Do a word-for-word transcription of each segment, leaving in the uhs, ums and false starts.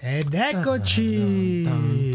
Ed eccoci.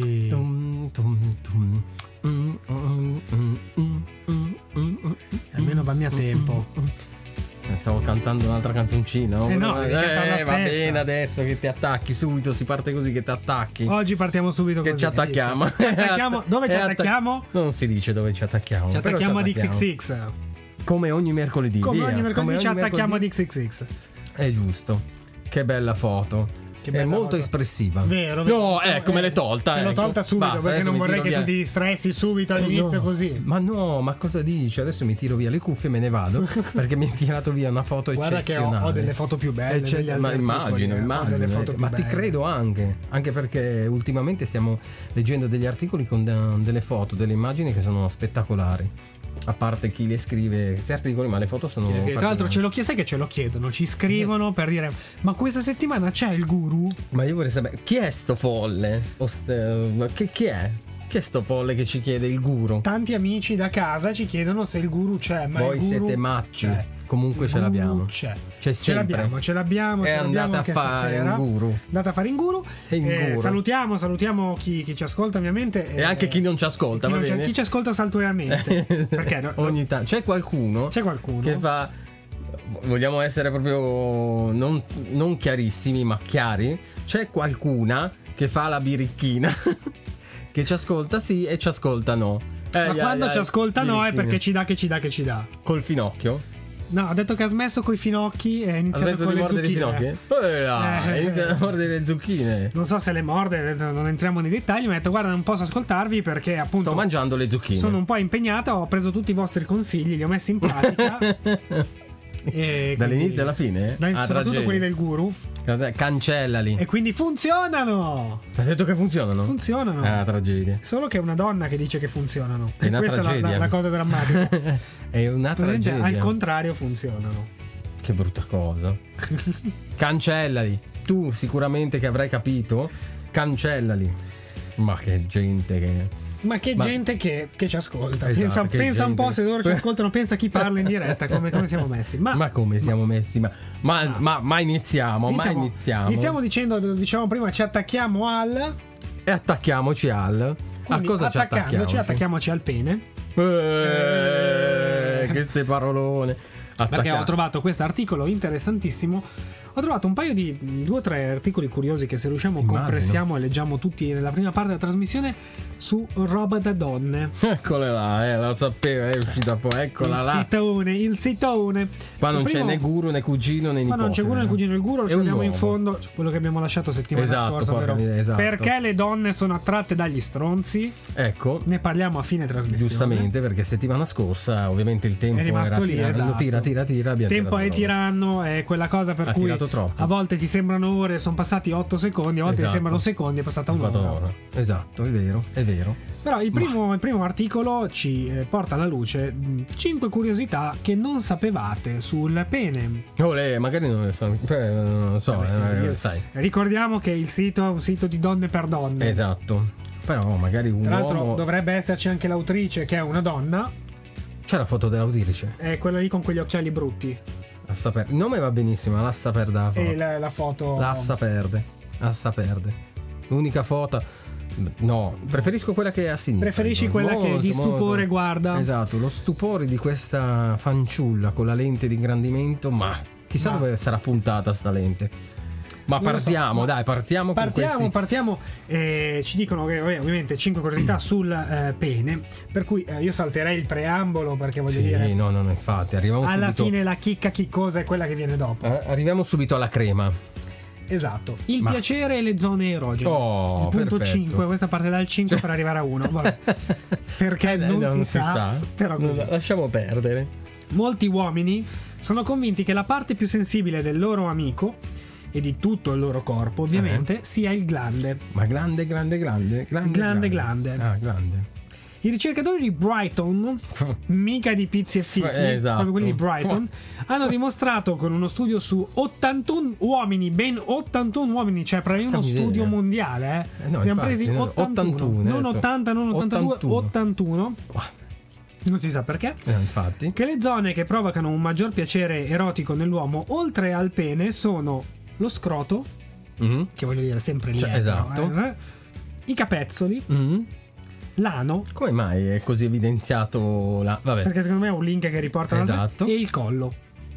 Almeno fammi a tempo. Stavo cantando un'altra canzoncina. Eh no, eh, va bene adesso che ti attacchi subito, si parte così che ti attacchi. Oggi partiamo subito che così. Ci attacchiamo. Ci attacchiamo. Dove ci attacchiamo? Non si dice dove ci attacchiamo. Ci attacchiamo ad X X X. Come ogni mercoledì. Come via. ogni mercoledì Come ci ogni attacchiamo mercoledì. ad X X X. È giusto. Che bella foto. Che è molto foto. espressiva. Vero, vero. No, ecco, me l'hai tolta. Te l'ho ecco. tolta subito. Basta, perché non vorrei che via. tu ti distressi subito all'inizio no, così. Ma no, ma cosa dici? Adesso mi tiro via le cuffie e me ne vado. Perché mi hai tirato via una foto Guarda eccezionale. che ho, ho delle foto più belle. Cioè, ma immagino, articoli, immagino. delle foto più Ma ti belle. credo anche. Anche perché ultimamente stiamo leggendo degli articoli con de- delle foto, delle immagini che sono spettacolari. A parte chi le scrive questi articoli, ma le foto sono. Tra l'altro ce lo chiedo, sai che ce lo chiedono, ci scrivono per dire: ma questa settimana c'è il guru? Ma io vorrei sapere chi è sto folle? O ste- ma che, chi è? Chi è sto folle che ci chiede il guru? Tanti amici da casa ci chiedono se il guru c'è. Ma Voi il guru siete matti. c'è. Comunque Il ce guru l'abbiamo. C'è. C'è ce sempre. l'abbiamo, ce l'abbiamo. È ce l'abbiamo andata a anche fare stasera. in guru. Andata a fare in guru. E in Eh, guru. salutiamo, salutiamo chi, chi ci ascolta ovviamente. E anche chi non ci ascolta, chi, va non ci, bene? chi ci ascolta saltuariamente. Perché no, ogni tanto c'è qualcuno. C'è qualcuno che fa. Vogliamo essere proprio non, non chiarissimi, ma chiari. C'è qualcuna che fa la birichina. Che ci ascolta sì e ci ascolta no. Eh, ma ai, quando ai, ci ascolta no è birichina. perché ci dà che ci dà che ci dà. Col finocchio? No, ha detto che ha smesso coi finocchi e ha iniziato Smesso con di le mordere i zucchine. finocchi? Eh, là, Eh. inizia a mordere le zucchine. Non so se le morde, non entriamo nei dettagli, ma ha detto guarda non posso ascoltarvi perché appunto Sto mangiando le zucchine. sono un po' impegnata, ho preso tutti i vostri consigli, li ho messi in pratica. E Dall'inizio alla fine? Dai, Ah, soprattutto tragedia. quelli del guru. Cancellali. E quindi funzionano! Ti has detto che funzionano? Funzionano. Ah, tragedia. Solo che è una donna che dice che funzionano. È una questa tragedia. è la, la, la cosa drammatica. È una Probabilmente tragedia. al contrario funzionano. Che brutta cosa. Cancellali. Tu sicuramente che avrai capito, cancellali. Ma che gente che... Ma che Ma- gente che, che ci ascolta. Esatto, pensa che pensa un gente- po' se loro ci ascoltano, pensa chi parla in diretta, come, come siamo messi. Ma, Ma come siamo messi? Ma, ma, Ah. ma, ma iniziamo, ma iniziamo. Iniziamo dicendo, diciamo prima, ci attacchiamo al. E attacchiamoci al... A Quindi, cosa ci attaccandoci, attacchiamoci? attacchiamoci al pene. Eh, che ste parolone. Perché Attacca- ho trovato questo articolo interessantissimo. Ho trovato un paio di due o tre articoli curiosi che se riusciamo Immagino. compressiamo e leggiamo tutti nella prima parte della trasmissione su roba da donne. Eccole là, eh, la sapevo, è uscita fuori, eccola il là. sitone, il sitone. Qua non Il c'è primo- né guru né cugino né Ma nipote. non c'è quello né eh. cugino il guru, È ce un l'abbiamo in uomo. fondo, quello che abbiamo lasciato settimana Esatto, scorsa, porca però. miseria, esatto. Perché le donne sono attratte dagli stronzi? Ecco, Ne parliamo a fine trasmissione. giustamente, perché settimana scorsa ovviamente il tempo È rimasto era lì, tirare, esatto. tira, tira, tira, abbiamo Il tempo è tirato tiranno, è quella cosa per Ha cui tirato troppo. a volte ti sembrano ore, sono passati otto secondi, a volte Esatto. ti sembrano secondi, è passata Sbato un'ora. ora. Esatto, è vero, è vero. Però il primo, il primo articolo ci eh, porta alla luce cinque curiosità che non sapevate sul pene. Olè, magari non le so, eh, non lo so, Vabbè, eh, io- sai. Ricordiamo che il sito è un sito di donne per donne. Esatto. Però magari un Tra l'altro uomo... dovrebbe esserci anche l'autrice che è una donna, C'è la foto dell'autrice. è quella lì con quegli occhiali brutti. Lassa per... Il nome va benissimo, ma l'assa perde la foto. E la, la foto. L'assa perde. L'assa perde. L'unica foto... No, preferisco quella che è a sinistra. Preferisci dico. quella che Molto, di stupore molto. guarda. Esatto, lo stupore di questa fanciulla con la lente di ingrandimento, ma chissà Ma- dove sarà puntata sta lente. Ma Non lo so, partiamo, ma- dai, partiamo, Partiamo, con questi... partiamo. Eh, ci dicono che vabbè, ovviamente cinque curiosità sul eh, pene. Per cui eh, io salterei il preambolo perché voglio Sì, dire. no, no, no, infatti, arriviamo Alla subito... fine la chicca chiccosa è quella che viene dopo. Eh, Arriviamo subito alla crema. Esatto. Il Ma- piacere e le zone erogene. Oh, il punto perfetto. cinque, questa parte dal cinque per arrivare a uno. Vabbè. Perché Eh, non, non si, sa, però Non così. sa- Lasciamo perdere. Molti uomini sono convinti che la parte più sensibile del loro amico e di tutto il loro corpo, ovviamente, Eh. sia il glande. Ma grande, grande, grande, grande, Glande, glande. Ah, grande. I ricercatori di Brighton, mica di Pizzi e Fichi, Eh, esatto. proprio quelli di Brighton, hanno dimostrato con uno studio su ottantuno uomini, ben ottantuno uomini, cioè praticamente uno Porca studio miseria. mondiale, eh. Eh no, Abbiamo infatti, presi no, ottantuno, ottantuno, non hai detto. ottanta, non ottantadue, ottantuno. ottantuno. Non si sa perché. Eh, infatti. Che le zone che provocano un maggior piacere erotico nell'uomo, oltre al pene, sono lo scroto, Mm. che voglio dire sempre lì. Cioè, esatto. Eh? I capezzoli, Mm. l'ano, Come mai è così evidenziato la... Vabbè. perché secondo me è un link che riporta Esatto. e il collo.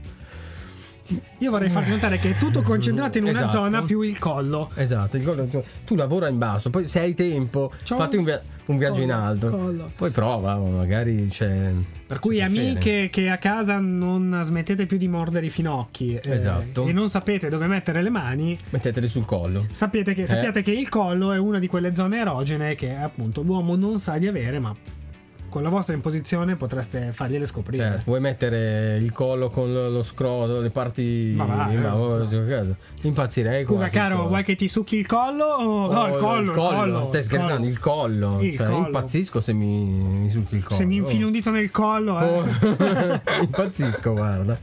Io vorrei farti notare che è tutto concentrato in una Esatto. zona più il collo. Esatto, il collo, tu, tu lavora in basso, poi se hai tempo, Ciao. fatti un, via- un viaggio Collo, in alto. collo. Poi prova, magari c'è. Per cui c'è piacere. amiche che a casa non smettete più di mordere i finocchi, eh, Esatto. e non sapete dove mettere le mani, Metteteli sul collo. sappiate che, Eh. sappiate che il collo è una di quelle zone erogene che appunto l'uomo non sa di avere, ma con la vostra imposizione potreste fargliele scoprire. Cioè, vuoi mettere il collo con lo, lo scroto, le parti. Ma va, eh. Impazzirei. Scusa qua, sul caro, collo. vuoi che ti succhi il collo? O... Oh, no, il collo, il collo. Stai il scherzando? collo. Il collo. Il Cioè, collo. impazzisco se mi, mi succhi il collo. Se mi infili un dito nel collo, eh. Oh. Impazzisco, guarda.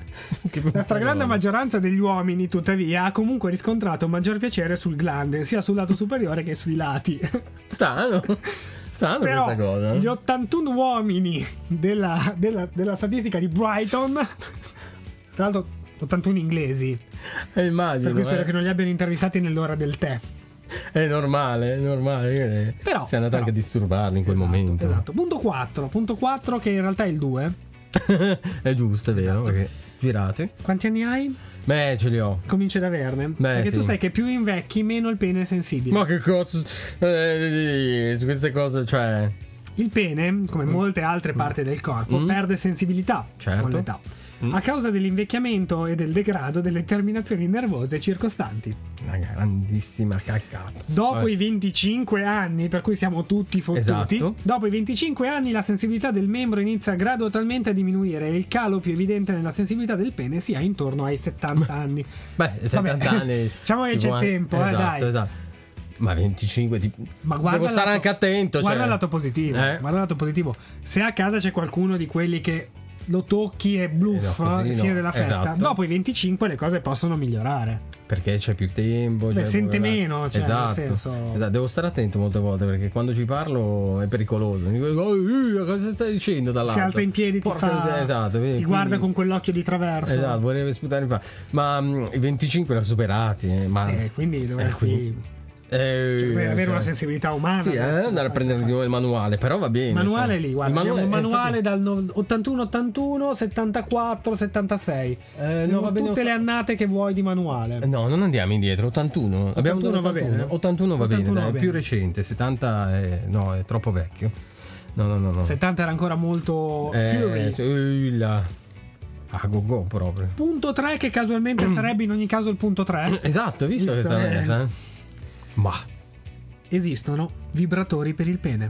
La stragrande maggioranza degli uomini, tuttavia, ha comunque riscontrato un maggior piacere sul glande, sia sul lato superiore che sui lati. Strano. Strano Però questa cosa. gli ottantuno uomini della, della, della statistica di Brighton, tra l'altro ottantuno inglesi, Eh, immagino. per cui spero eh. che non li abbiano intervistati nell'ora del tè. È normale, è normale. Però, sei andato però. anche a disturbarli in quel Esatto, momento. Esatto. Punto quattro. Punto quattro, che in realtà è il due. È giusto, è vero. Esatto. Perché girate. Quanti anni hai? Beh, ce li ho. Cominci ad averne. Perché tu sì. sai che più invecchi, meno il pene è sensibile. Ma che cazzo. Eh, su queste cose, cioè. Il pene, come molte altre parti del corpo, Mm. perde sensibilità Certo. con l'età. Mm. A causa dell'invecchiamento e del degrado delle terminazioni nervose circostanti. Una grandissima caccata. Dopo Vabbè. i venticinque anni, per cui siamo tutti fottuti, Esatto. dopo i venticinque anni la sensibilità del membro inizia gradualmente a diminuire e il calo più evidente nella sensibilità del pene si ha intorno ai settanta anni. Beh, settanta Vabbè, anni. diciamo che ci c'è può- tempo, eh, esatto, dai. Esatto. Ma venticinque ti... Ma guarda devo stare il lato- anche attento. Guarda cioè. il lato positivo. Eh? Guarda il lato positivo. Se a casa c'è qualcuno di quelli che lo tocchi e bluff Eh, no, così fine no. della festa, Esatto. dopo i venticinque le cose possono migliorare. Perché c'è più tempo. Beh, cioè, sente quella- meno, cioè, esatto. nel senso- Esatto, devo stare attento molte volte perché quando ci parlo è pericoloso. Mi dico, "Oh, cosa stai dicendo dall'alto?" Si alza in piedi, ti, Porca fa, miseria, esatto, vedi, ti quindi- guarda con quell'occhio di traverso. Esatto, vorrei sputare in faccia. Ma mh, i venticinque li ho superati. Eh, ma Eh, quindi dovresti quindi- eh, cioè, avere cioè- una sensibilità umana. Sì, eh, adesso, andare a fai- prendere di nuovo il manuale, però va bene. Il manuale cioè. lì, guarda, il abbiamo un eh, manuale infatti- dal no- ottantuno ottantuno, settantaquattro settantasei. Eh, no, Abbiamo va bene, tutte le otta- annate che vuoi di manuale. No, non andiamo indietro, ottantuno. Abbiamo ottantuno va ottantuno. bene. ottantuno va ottantuno bene, va dai, è bene. più recente, settanta è, no, è troppo vecchio. No, no, no, no. settanta era ancora molto Eh, Fury. cioè, eh, là. Ah, go go proprio. Punto tre, che casualmente sarebbe in ogni caso il punto tre. Esatto, hai visto, Visto, questa eh. messa? eh? Ma Esistono vibratori per il pene.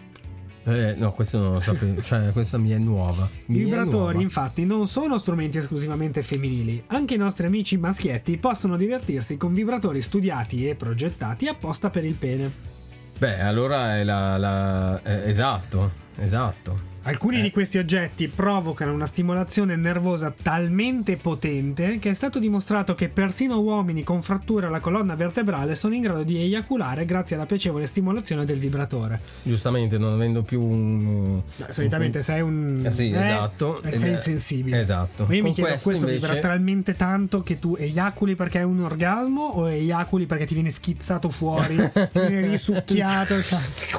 eh, no, questo non lo sapevo, cioè questa mi è nuova. Mi I è vibratori, nuova. infatti, non sono strumenti esclusivamente femminili. Anche i nostri amici maschietti possono divertirsi con vibratori studiati e progettati apposta per il pene. Beh, allora è la, la eh, esatto, esatto. Alcuni Eh. di questi oggetti provocano una stimolazione nervosa talmente potente che è stato dimostrato che persino uomini con fratture alla colonna vertebrale sono in grado di eiaculare grazie alla piacevole stimolazione del vibratore. Giustamente, non avendo più un Solitamente sei un Eh sì, eh, esatto. e sei insensibile. Esatto. Ma io mi Con chiedo, questo, questo invece, vibra talmente tanto che tu eiaculi perché hai un orgasmo o eiaculi perché ti viene schizzato fuori, ti viene risucchiato, cioè.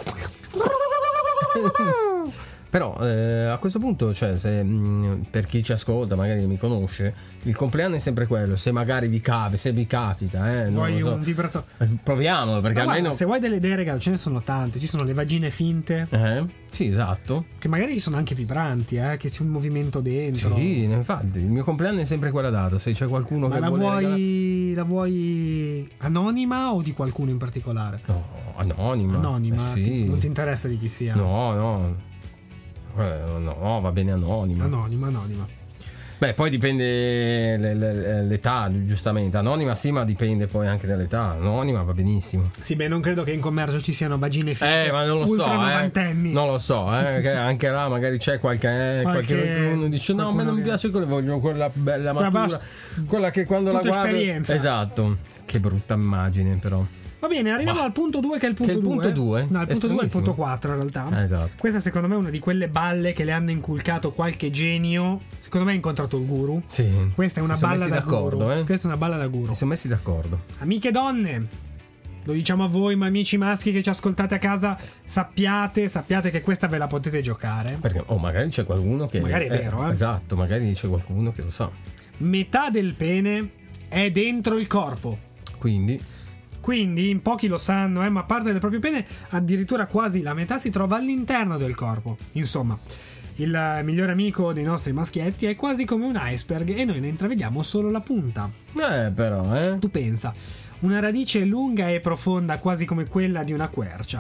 Però eh, a questo punto, cioè, se, mh, per chi ci ascolta, magari mi conosce, il compleanno è sempre quello. Se magari vi capi, se vi capita, eh, non Vuoi lo so. un vibratore? Eh, proviamolo, perché Ma guarda, almeno. se vuoi delle idee, raga, ce ne sono tante. Ci sono le vagine finte, Eh? Sì, esatto. che magari sono anche vibranti, eh, che c'è un movimento dentro. Sì, infatti, il mio compleanno è sempre quella data. Se c'è qualcuno Ma che la vuole regalare- vuoi, la vuoi anonima o di qualcuno in particolare? No, anonima. Anonima, Eh, sì. ti- non ti interessa di chi sia. No, no. Eh, No, va bene anonima. Anonima, anonima. Beh, poi dipende le- le- l'età, giustamente. Anonima sì, ma dipende poi anche dall'età. Anonima va benissimo. Sì, beh, non credo che in commercio ci siano vagine finte Eh, ma non lo so, ultra eh. novantenni. Non lo so, eh, che anche là magari c'è qualche, eh, qualche, Qualche- uno dice no, a me qualcuno non mi che- piace quella, voglio quella bella Quella matura, basta. quella che quando Tutta la guardo. esperienza. Esatto. Che brutta immagine, però. Va bene, arriviamo bah. al punto due, che è il punto due. punto due? No, il punto due è il punto quattro in realtà. Eh, esatto. Questa secondo me è una di quelle balle che le hanno inculcato qualche genio. Secondo me ha incontrato il guru. Sì. Questa è una si sono balla messi da d'accordo, guru. eh. Questa è una balla da guru. Si sono messi d'accordo. Amiche donne, lo diciamo a voi, ma amici maschi che ci ascoltate a casa, sappiate, sappiate che questa ve la potete giocare. Perché, oh, magari c'è qualcuno che. Magari è vero, eh. Esatto, magari c'è qualcuno che lo sa. Metà del pene è dentro il corpo. Quindi. Quindi, in pochi lo sanno, eh, ma parte del proprio pene, addirittura quasi la metà si trova all'interno del corpo. Insomma, il migliore amico dei nostri maschietti è quasi come un iceberg e noi ne intravediamo solo la punta. Eh, però, eh. Tu pensa, una radice lunga e profonda quasi come quella di una quercia.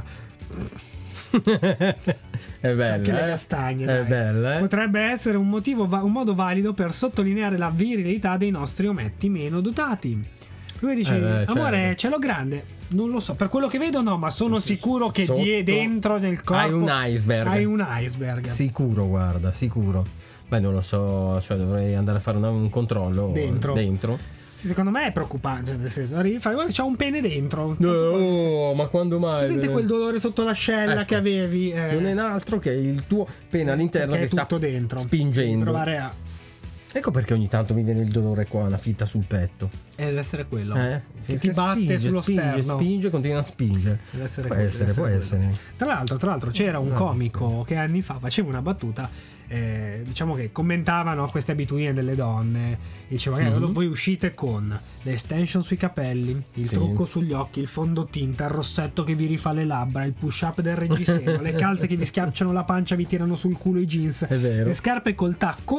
È bella, Anche le eh? castagne, È dai. bella, eh? Potrebbe essere un motivo va- un modo valido per sottolineare la virilità dei nostri ometti meno dotati. Lui dice: Eh beh, amore, certo. ce l'ho grande. Non lo so, per quello che vedo no, ma sono sicuro che Sotto die- dentro nel corpo hai un iceberg. Hai un iceberg. Sicuro, guarda, sicuro. Beh, non lo so, cioè dovrei andare a fare una- un controllo Dentro. dentro. Sì, secondo me è preoccupante, cioè, nel senso, arrivi, fai, guarda, c'ha un pene dentro. Oh, ma quando mai? Senti quel dolore sotto l'ascella Ecco. che avevi. eh, Non è altro che il tuo pene all'interno perché che è sta tutto dentro. spingendo. Provare a... Ecco perché ogni tanto mi viene il dolore qua, una fitta sul petto. Eh, deve essere quello. Eh? Che Perché ti batte spinge, sullo spinge, sterno. spinge, continua a spingere. Deve essere Può quello, essere, deve può essere essere. Tra l'altro, tra l'altro c'era un No, comico che anni fa faceva una battuta, eh, diciamo che commentavano queste abitudini delle donne. Diceva: Mhm. mm-hmm. voi uscite con le extension sui capelli, il Sì. trucco sugli occhi, il fondotinta, il rossetto che vi rifà le labbra, il push up del reggiseno, le calze che vi schiacciano la pancia, vi tirano sul culo i jeans, È vero. le scarpe col tacco,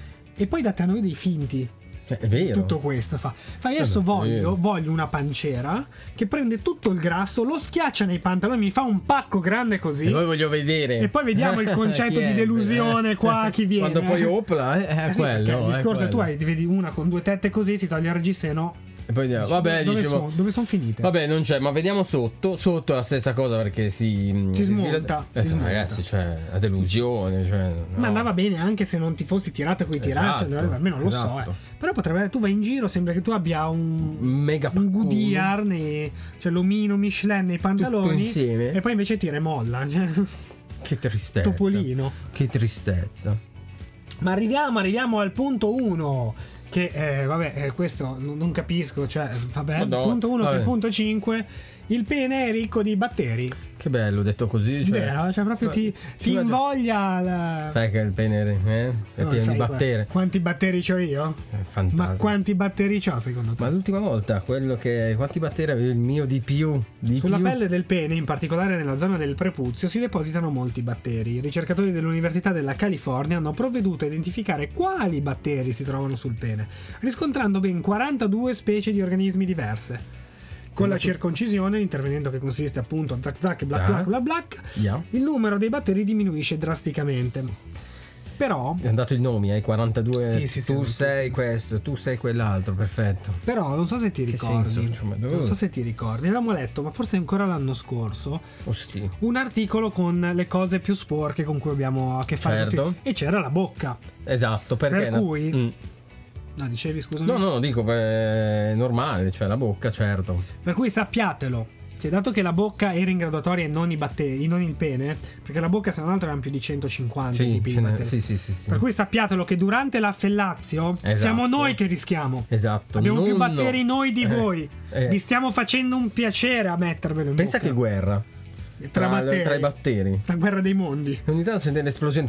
e poi date a noi dei finti. È vero. Tutto questo fa. Fa adesso Eh beh, è voglio, vero. voglio una pancera che prende tutto il grasso, lo schiaccia nei pantaloni, mi fa un pacco grande così. E poi voglio vedere. E poi vediamo il concetto Chi di è? delusione qua, chi viene. Quando poi opla, eh, è Eh sì, quello. perché il è discorso è tu quello. hai, vedi una con due tette così, si toglie il reggiseno. E poi andiamo. Vabbè, dove dicevo. sono dove son finite? Vabbè, non c'è, ma vediamo sotto. Sotto è la stessa cosa perché si. Si smonta, svila- si Eh, smonta. Ragazzi, cioè, la delusione. Cioè, no. Ma andava bene anche se non ti fossi tirato coi tiracci, Esatto, almeno lo so. esatto. Eh. Però potrebbe, tu vai in giro, sembra che tu abbia un Mega un paccone. Goodyear, nei, cioè l'omino Michelin nei pantaloni, insieme. e poi invece tira e molla. Cioè, Che tristezza. Topolino. Che tristezza. Ma arriviamo, arriviamo al punto uno. Che eh, vabbè, eh, questo non, non capisco. Cioè, vabbè, Madonna, punto uno che è vabbè. il punto cinque. Il pene è ricco di batteri. Che bello detto così. Cioè, Vero? Cioè, proprio ti, ti Cioè, invoglia la... sai che il pene eh, è No, pieno sai di batteri. Quanti batteri c'ho io? È fantastico. Ma quanti batteri c'ho secondo te? Ma l'ultima volta, quello che. Quanti batteri avevi il mio di più? Di Sulla più? pelle del pene, in particolare nella zona del prepuzio, si depositano molti batteri. I ricercatori dell'Università della California hanno provveduto a identificare quali batteri si trovano sul pene, riscontrando ben quarantadue specie di organismi diverse. Con la circoncisione, intervenendo che consiste appunto a zac zac, black Zac. black black black, Yeah. il numero dei batteri diminuisce drasticamente. Però, È andato i nomi, hai quarantadue. Sì, sì, sì, tu non- sei questo, tu sei quell'altro, perfetto. però non so se ti Che ricordi. senso? Cioè, ma dove- Non so se ti ricordi. Avevamo letto, ma forse ancora l'anno scorso, Osti. un articolo con le cose più sporche con cui abbiamo a che fare Certo. tutti. E c'era la bocca. Esatto, perché. Per cui- Mm. No, dicevi, scusami. No, no, dico, beh, è normale, cioè la bocca, certo. Per cui sappiatelo che dato che la bocca era in graduatoria e non i batteri, non il pene, perché la bocca se non altro erano più di centocinquanta Sì, tipi ce di n'è- batteri. sì, sì, sì, sì. Per cui sappiatelo che durante l'affellazio Esatto. siamo noi che rischiamo. Esatto. Abbiamo più non- batteri noi di eh, voi. eh. Vi stiamo facendo un piacere a mettervelo in Pensa bocca. che guerra. tra, batteri. tra i batteri. La guerra dei mondi. Ogni tanto sente l'esplosione.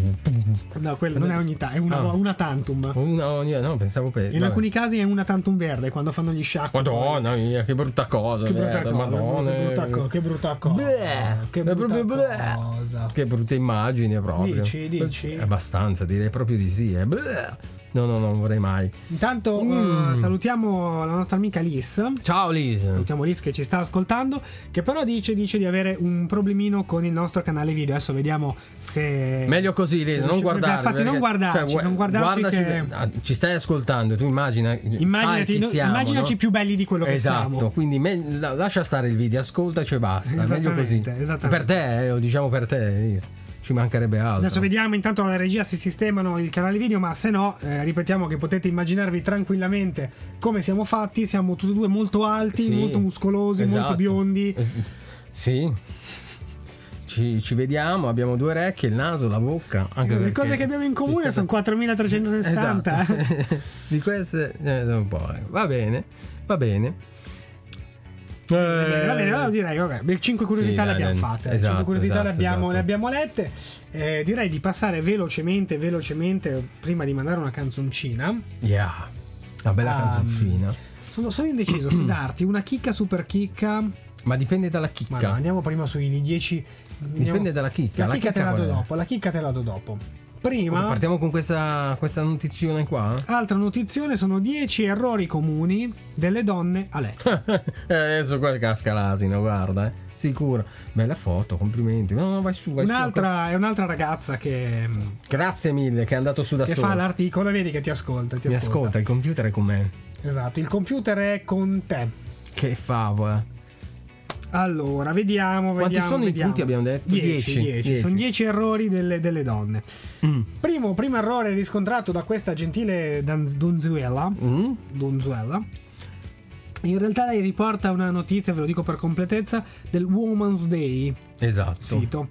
No, quella non è ogni tantum, è una, Ah. una tantum. Una, ogni- no, pensavo per. In vabbè. alcuni casi è una tantum verde quando fanno gli sciacqui. Madonna mia, che brutta cosa. Che brutta merda, cosa, Madonna. che brutta co- che brutta cosa. Bleh, Che è brutta proprio bleh. cosa. Che brutte immagini proprio. Dici, dici? È abbastanza, direi proprio di sì. Eh. Bleh. No, no, no, non vorrei mai. Intanto Mm. eh, salutiamo la nostra amica Liz. Ciao Liz. Salutiamo Liz che ci sta ascoltando, che però dice, dice di avere un problemino con il nostro canale video. Adesso vediamo se... Meglio così, Liz, se non riusci- guardarci. Infatti non perché- guardarci, cioè, gua- non guardarci guardaci che... ah, ci stai ascoltando, tu immagina, sai Immaginati, chi no- siamo, immaginaci no? più belli di quello che Esatto, siamo. quindi me- la- lascia stare il video, ascoltaci e basta, è meglio così. Esattamente, esattamente. Per te, eh, lo diciamo per te, Liz. ci mancherebbe altro. Adesso vediamo intanto alla regia se sistemano il canale video, ma se no eh, ripetiamo che potete immaginarvi tranquillamente come siamo fatti. Siamo tutti e due molto alti, Sì, molto muscolosi, esatto. molto biondi. Eh, Sì. Ci, ci vediamo, abbiamo due orecchie, il naso, la bocca. Anche Le perché cose che abbiamo in comune state- sono quattromilatrecentosessanta. Esatto. Di queste eh, un po', eh. Va bene, va bene. Va bene, va bene, allora direi, vabbè, cinque curiosità Sì, le dai, abbiamo dai. fatte. Esatto, cinque curiosità esatto, le, abbiamo, esatto. le abbiamo lette. Eh, direi di passare velocemente, velocemente, prima di mandare una canzoncina. Yeah. Una bella Ah, canzoncina. Sono, sono indeciso se darti una chicca super chicca. Ma dipende dalla Ma chicca. no, andiamo prima sui dieci. andiamo- Dipende dalla chicca. La La chicca te chicca la do qual è? dopo. La chicca te la do dopo. Prima, Partiamo con questa, questa notizione qua. altra notizione, sono dieci errori comuni delle donne a letto. Eh, Adesso qua casca l'asino, guarda, eh. Sicuro. Bella foto, complimenti. No, no, vai su, vai Un'altra, è un'altra ragazza che, su. Grazie mille che è andato su da che solo. fa l'articolo e vedi che ti ascolta. Ti Mi ascolta. ascolta, il computer è con me. Esatto, il computer è con te. Che favola. Allora, vediamo. Quanti vediamo, sono i vediamo. punti abbiamo detto? dieci. Dieci. Dieci. Sono dieci errori delle, delle donne. Mm. Primo, primo errore riscontrato da questa gentile danz- donzuela. Mm? Donzuela. In realtà lei riporta una notizia, ve lo dico per completezza, del Women's Day Esatto. sito.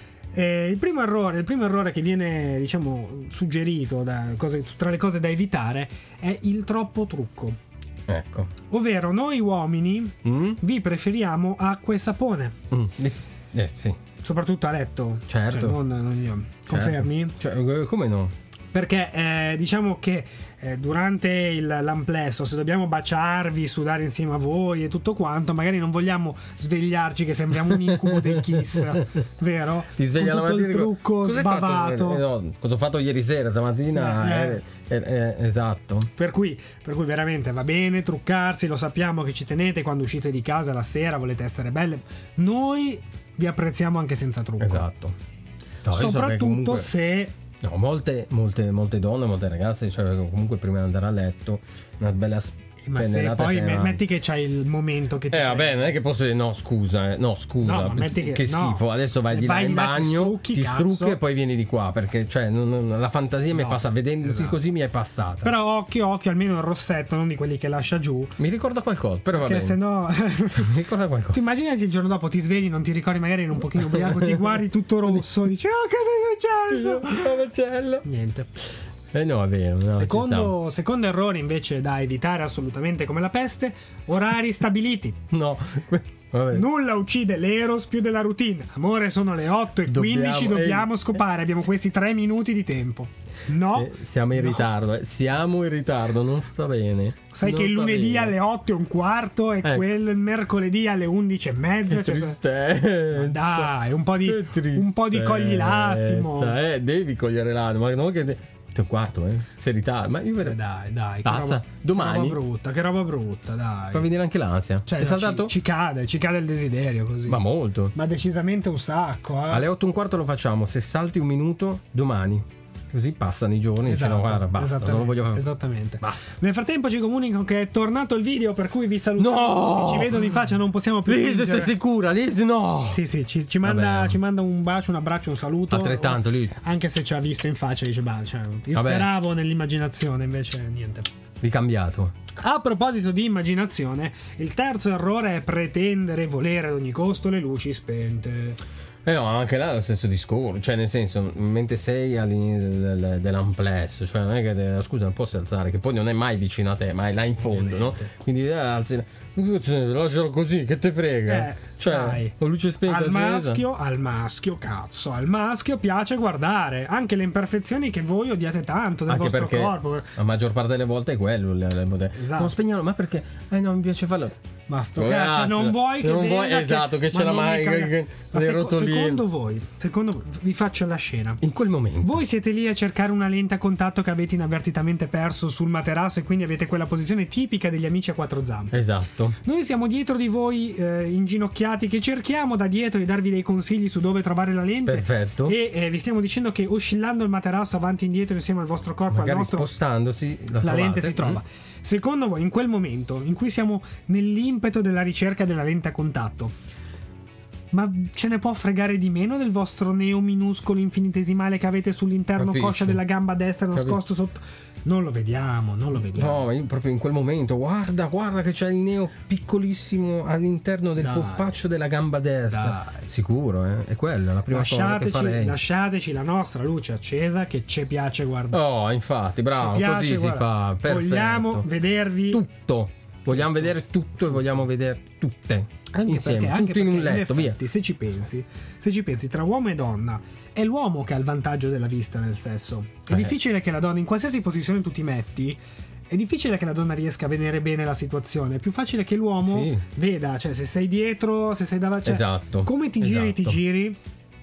Eh, il primo errore, il primo errore che viene, diciamo, suggerito da cose, tra le cose da evitare è il troppo trucco. Ecco. Ovvero, noi uomini Mm? vi preferiamo acqua e sapone, Mm. Eh, sì. soprattutto a letto. Certo. Cioè, non, non io. Confermi? Certo. Cioè, come no? Perché eh, diciamo che eh, durante il, l'amplesso, se dobbiamo baciarvi, sudare insieme a voi e tutto quanto, magari non vogliamo svegliarci che sembriamo un incubo del Kiss, vero? Ti svegli Con alla tutto mattina il e dico, trucco "Cosa hai fatto?" sbavato. Eh, no, cosa ho fatto ieri sera, stamattina? Eh, Eh, eh, eh, esatto. Per cui, per cui veramente va bene truccarsi, lo sappiamo che ci tenete quando uscite di casa la sera, volete essere belle. Noi vi apprezziamo anche senza trucco. Esatto. No, io so che Soprattutto comunque- se No, molte, molte, molte donne, molte ragazze, cioè comunque prima di andare a letto, una bella ma se spennellata poi sera. metti che c'hai il momento che ti Eh vabbè, non è che posso dire no scusa, eh. no scusa, No, ma metti che- che no. schifo, adesso vai di là Vai in di là, ti bagno, strucchi, ti cazzo. strucchi e poi vieni di qua, perché cioè non- non- la fantasia mi è No, passata, vedendoti esatto. così mi è passata. Però occhio, occhio, almeno il rossetto, non di quelli che lascia giù. Mi ricorda qualcosa, però va Che bene. se no. Mi ricorda qualcosa. Ti immagini se il giorno dopo ti svegli, non ti ricordi, magari eri un pochino ubriaco, ti guardi tutto rosso, dici oh cosa è successo? Niente. Eh no, è vero. No, ci Secondo, secondo errore invece da evitare assolutamente come la peste, orari stabiliti. sta. No, vabbè. Nulla uccide l'eros più della routine. Amore, sono le otto e quindici, Dobbiamo- dobbiamo ehi. scopare. Abbiamo questi tre minuti di tempo. No, Sì, siamo in no. ritardo, eh. siamo in ritardo, non sta bene. Sai Non che il sta lunedì bene. alle otto e un quarto e Ecco. quello il mercoledì alle undici e mezza. Che cioè- tristezza. Ma dai, un po' di- Che un po' di cogli l'attimo. tristezza, Eh, devi cogliere l'attimo, ma non che te- otto e un quarto, eh. Sei in ritardo, ma io Eh, vedo. Dai, dai, che Basta, roba, domani. Che roba brutta, che roba brutta, dai. Fa venire anche l'ansia. Cioè, È no, saltato? Ci, ci cade, ci cade il desiderio così. Ma molto. Ma decisamente un sacco, eh. Alle otto e un quarto lo facciamo. Se salti un minuto, domani. Così passano i giorni. Dice, no, guarda, basta. Non lo voglio fare. Esattamente. Basta. Nel frattempo ci comunicano che è tornato il video, per cui vi salutiamo. No! Ci vedono in faccia, non possiamo più. Liz, fingere. sei sicura? Liz, no! Sì, sì, ci, ci manda, Vabbè. ci manda un bacio, un abbraccio, un saluto. Altrettanto, Liz. Anche se ci ha visto in faccia, dice, bah, cioè, io Vabbè. speravo nell'immaginazione, invece niente. Ricambiato. A proposito di immaginazione, il terzo errore è pretendere e volere ad ogni costo le luci spente. Eh no, anche là è lo stesso discorso. Cioè, nel senso, mentre sei all'inizio del, dell'amplesso, cioè non è che te- scusa, non posso alzare, che poi non è mai vicino a te, ma è là in fondo, no? Quindi eh, alzi, lascialo così, che te frega. Eh, cioè, dai. la luce spenta Al accesa. maschio, al maschio, cazzo, al maschio piace guardare anche le imperfezioni che voi odiate tanto del Anche vostro perché corpo. la maggior parte delle volte è quello. Le, le, le, Esatto. Non spegnalo, ma perché? Eh no, mi piace farlo. Ma sto Cazzo, cazzo, non vuoi che non vuoi- veda esatto, che ma c'è la non mi maglia caga- che- Ma le seco- rotoline. secondo voi, secondo voi, vi faccio la scena. In quel momento. Voi siete lì a cercare una lente a contatto che avete inavvertitamente perso sul materasso e quindi avete quella posizione tipica degli amici a quattro zampe. Esatto. Noi siamo dietro di voi eh, inginocchiati che cerchiamo da dietro di darvi dei consigli su dove trovare la lente. Perfetto. E eh, vi stiamo dicendo che oscillando il materasso avanti e indietro insieme al vostro corpo, al Magari nostro, spostandosi la, la trovate. lente si trova. Mm. Secondo voi, in quel momento in cui siamo nell'impeto della ricerca della lente a contatto, Ma ce ne può fregare di meno del vostro neo minuscolo infinitesimale che avete sull'interno Capisci? coscia della gamba destra nascosto Capisci? sotto? Non lo vediamo, non lo vediamo. No, io proprio in quel momento, guarda, guarda che c'è il neo piccolissimo all'interno del Dai. poppaccio della gamba destra. Dai. Sicuro, eh? È quella la prima cosa che Lasciateci, farei. lasciateci la nostra luce accesa che ci piace guardare. Oh, infatti, bravo, Ci piace, così si guarda. fa. Perfetto. Vogliamo vedervi tutto. Vogliamo vedere tutto e vogliamo vedere tutte anche insieme, perché, anche tutto in un perché, letto, via. effetti, se ci pensi, se ci pensi tra uomo e donna, è l'uomo che ha il vantaggio della vista nel sesso. È Eh. difficile che la donna, in qualsiasi posizione tu ti metti, è difficile che la donna riesca a vedere bene la situazione. È più facile che l'uomo Sì. veda, cioè se sei dietro, se sei davanti, cioè, Esatto. come ti giri, ti Esatto. giri,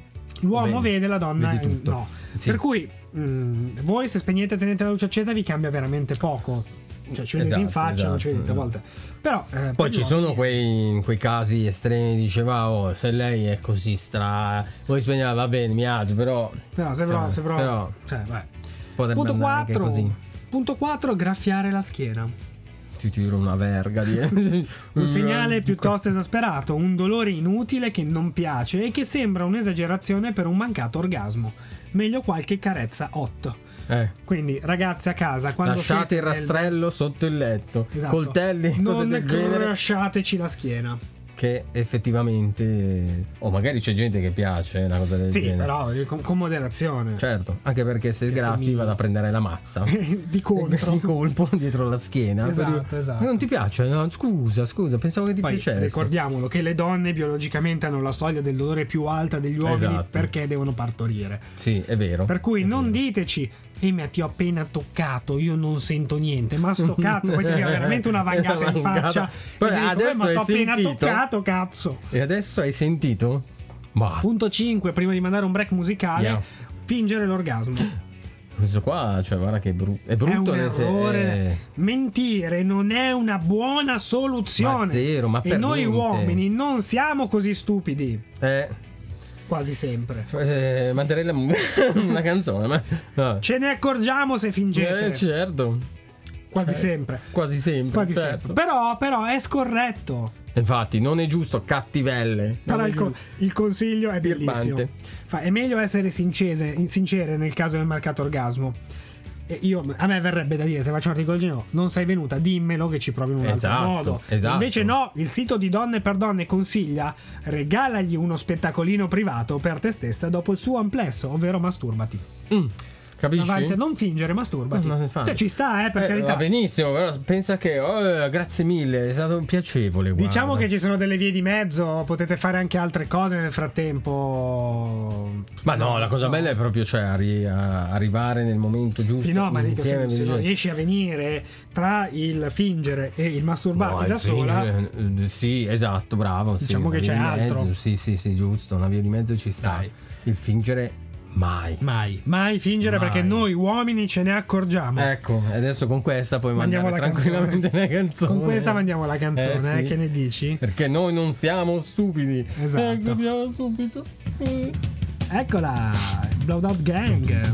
l'uomo Vedi, vede, la donna vedi eh, tutto. no. Sì. Per cui mh, voi se spegnete e tenete la luce accesa vi cambia veramente poco. Cioè ci vedete in Esatto, faccia, non ci esatto. vedete a volte. Però eh, per Poi gli ci sono uomini- quei, quei casi estremi, diceva, oh, se lei è così stra... Voi spegnete, va bene, mi agio, però... Però se però, cioè, se però, però cioè, vai. potrebbe Punto andare anche quattro. così. Punto quattro, graffiare la schiena. Ti tiro una verga di... Un segnale piuttosto esasperato, un dolore inutile che non piace e che sembra un'esagerazione per un mancato orgasmo. Meglio qualche carezza hot. Eh. Quindi ragazzi a casa, quando Lasciate siete il nel- rastrello sotto il letto. Esatto. Coltelli, cose non del genere. lasciateci la schiena. Che effettivamente... O magari c'è gente che piace una cosa del Sì, genere. però eh, con, con moderazione. Certo, anche perché se Che sgraffi se mi- vado a prendere la mazza. Di contro. Di colpo dietro la schiena. Esatto, Per- esatto. Ma non ti piace? No, scusa, scusa, pensavo che ti Poi piacesse. ricordiamolo che le donne biologicamente hanno la soglia del dolore più alta degli uomini Esatto. perché devono partorire. Sì, è vero. Per cui è non vero. diteci e mi ti ho appena toccato, io non sento niente, ma sto cazzo, poi ti arriva veramente una vangata in Una faccia. vangata. Poi E ti dico, adesso "Eh, ma hai ti ho appena sentito?" toccato, cazzo. E adesso hai sentito? Ma Punto cinque, prima di mandare un break musicale, Yeah. fingere l'orgasmo. questo qua, cioè, guarda che bru- è È brutto. un nel se- errore. eh, Mentire non è una buona soluzione. Ma zero, ma e per noi niente. uomini non siamo così stupidi, eh, quasi sempre. eh, manderei la- una canzone, ma no. Ce ne accorgiamo se fingete. Eh, certo, Quasi cioè, sempre. quasi sempre. Quasi certo. sempre. Però, però è scorretto. Infatti, non è giusto cattivelle. Però Non è il, co- giusto. il consiglio è bellissimo. Birbante. Fa- è meglio essere sincese, sincere nel caso del marcato orgasmo. E io, a me verrebbe da dire, se faccio un articolo del genere, non sei venuta, dimmelo che ci provi in un Esatto, altro modo. esatto. Invece no, il sito di Donne per Donne consiglia: regalagli uno spettacolino privato per te stessa dopo il suo amplesso, ovvero masturbati. Mm, capisci? Avanti, non fingere, masturbati. No, no, infatti. Cioè, ci sta, eh, per Eh, carità. va benissimo, però pensa che oh, grazie mille, è stato piacevole. Guarda. Diciamo che ci sono delle vie di mezzo, potete fare anche altre cose nel frattempo. Ma no, la cosa no. bella è proprio cioè arri- a- arrivare nel momento giusto. Sì, no, ma dico, se, insieme, se non cioè- riesci a venire tra il fingere e il masturbarti No, da il sola, fingere, eh, sì, esatto, bravo. sì, Diciamo una che via c'è di altro. mezzo, Sì, sì, sì, giusto. Una via di mezzo ci sta. Dai. Il fingere mai. mai, mai fingere Mai. perché noi uomini ce ne accorgiamo. Ecco, e adesso con questa puoi Mandiamo mandare la tranquillamente la canzone. Con questa mandiamo la canzone, Eh, sì. eh, che ne dici? Perché noi non siamo stupidi. Esatto. Eh, capiamo subito. Eh. Eccola, Blood Out Gang.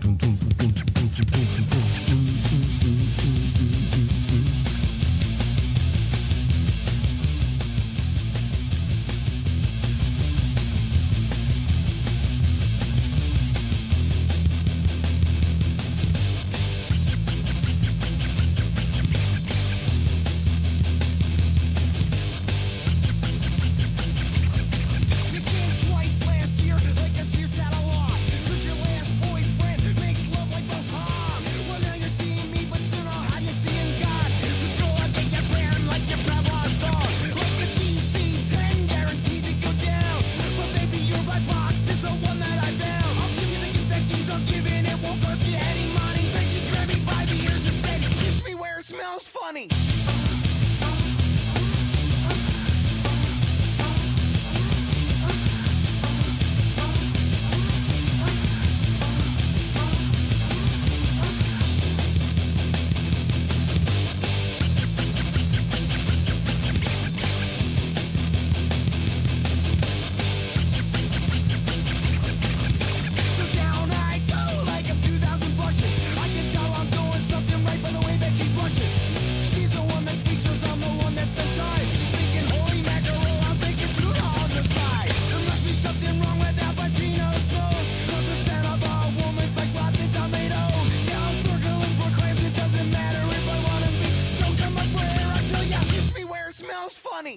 You came twice last year, like a Sears catalog. 'Cause your last boyfriend makes love like most hard. Well, now you're seeing me, but soon I'll have you seeing God. Just go and get your brand like your grandma's dog. Like the D C ten, guaranteed to go down. But baby, your red box is the one that I found. I'll give you the gift that keeps on giving. It won't cost you any money. Then she grabbed me by the ears and said, kiss me where it smells funny. So down I go like I'm two thousand flushes. I can tell I'm doing something right by the way that she blushes. She's the money.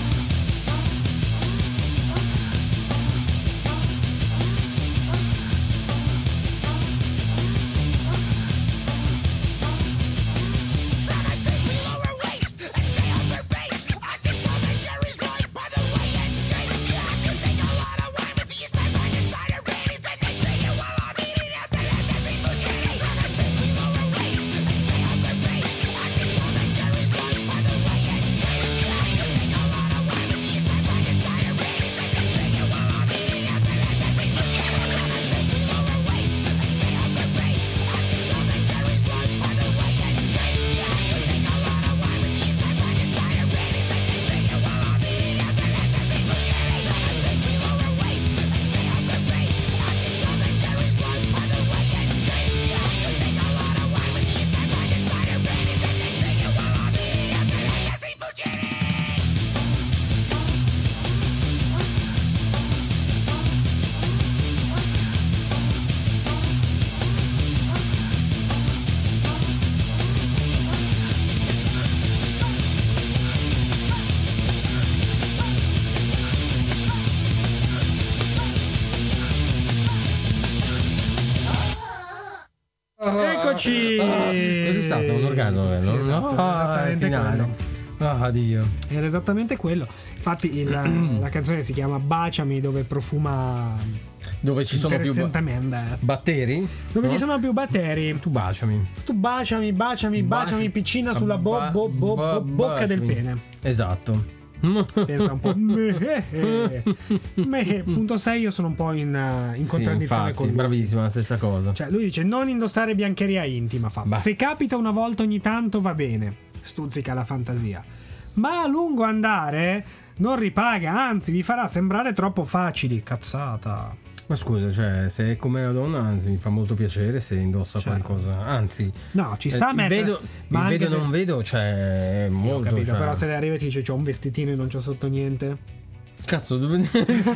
Eccoci. Cos'è stato? Un orgasmo? Sì, no? esatto, Ah, esattamente finale. Ah, Dio. Era esattamente quello. Infatti il- la canzone si chiama Baciami, dove profuma Dove ci sono più ba- interessantemente. batteri? Dove No? ci sono più batteri. Tu baciami. Tu baciami, baciami, baciami, Baci- piccina sulla bo- ba- bo- bo- ba- bo- bocca del baciami. pene. Esatto. Pensa un po'. Meh, eh, meh. Punto sei, io sono un po' in, uh, in Sì, contraddizione infatti, con lui. bravissima, la stessa cosa. Cioè, lui dice: non indossare biancheria intima. Fa. Bah. Se capita una volta ogni tanto va bene. Stuzzica la fantasia. Ma a lungo andare non ripaga, anzi, vi farà sembrare troppo facili. Cazzata. Ma scusa, cioè, se è come la donna, anzi, mi fa molto piacere se indossa Certo. qualcosa. Anzi, No, ci sta a eh, mettere. vedo, ma il anche vedo se- non vedo, cioè, è Sì, ho molto. capito, cioè- però se le arriva e ti dice c'ho un vestitino e non c'ho sotto niente. Cazzo, dove. Butta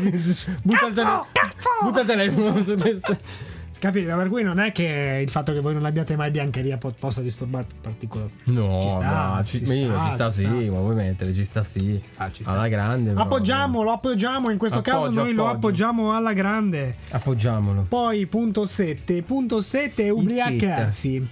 il tele- Cazzo! Butta il telefono. Capito? Per cui non è che il fatto che voi non abbiate mai biancheria po- possa disturbare particolarmente. No, Ci sta, no, ci ci, sta, io, ci sta ci sì, sta. ma vuoi mettere, ci sta sì. sta, ci sta. Alla grande. però. Appoggiamolo, appoggiamo. In questo caso Appoggio, noi lo appoggio. appoggiamo alla grande. Appoggiamolo. Poi punto sette. Punto sette è ubriacarsi.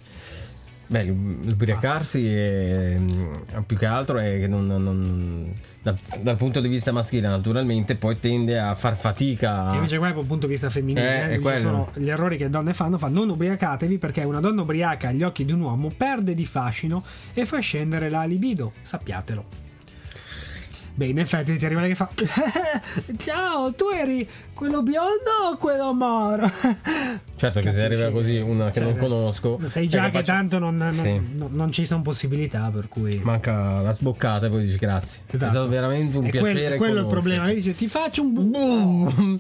Beh, l'ubriacarsi è, più che altro è che non, non- da- dal punto di vista maschile naturalmente poi tende a far fatica E a... invece qua dal punto di vista femminile Eh, è eh, ci quello. sono gli errori che le donne fanno. Fa non ubriacatevi, perché una donna ubriaca agli occhi di un uomo perde di fascino e fa scendere la libido. Sappiatelo. Beh, in effetti ti arriva lei che fa: ciao, tu eri quello biondo o quello moro? Certo che se arriva così una che Cioè, non conosco sai è già che capace- tanto non, non, Sì. non- non ci sono possibilità, per cui manca la sboccata e poi dici grazie. Esatto. È stato veramente un E quel- piacere quello è il conoscerti. problema. Lei dice: ti faccio un bu- Boom.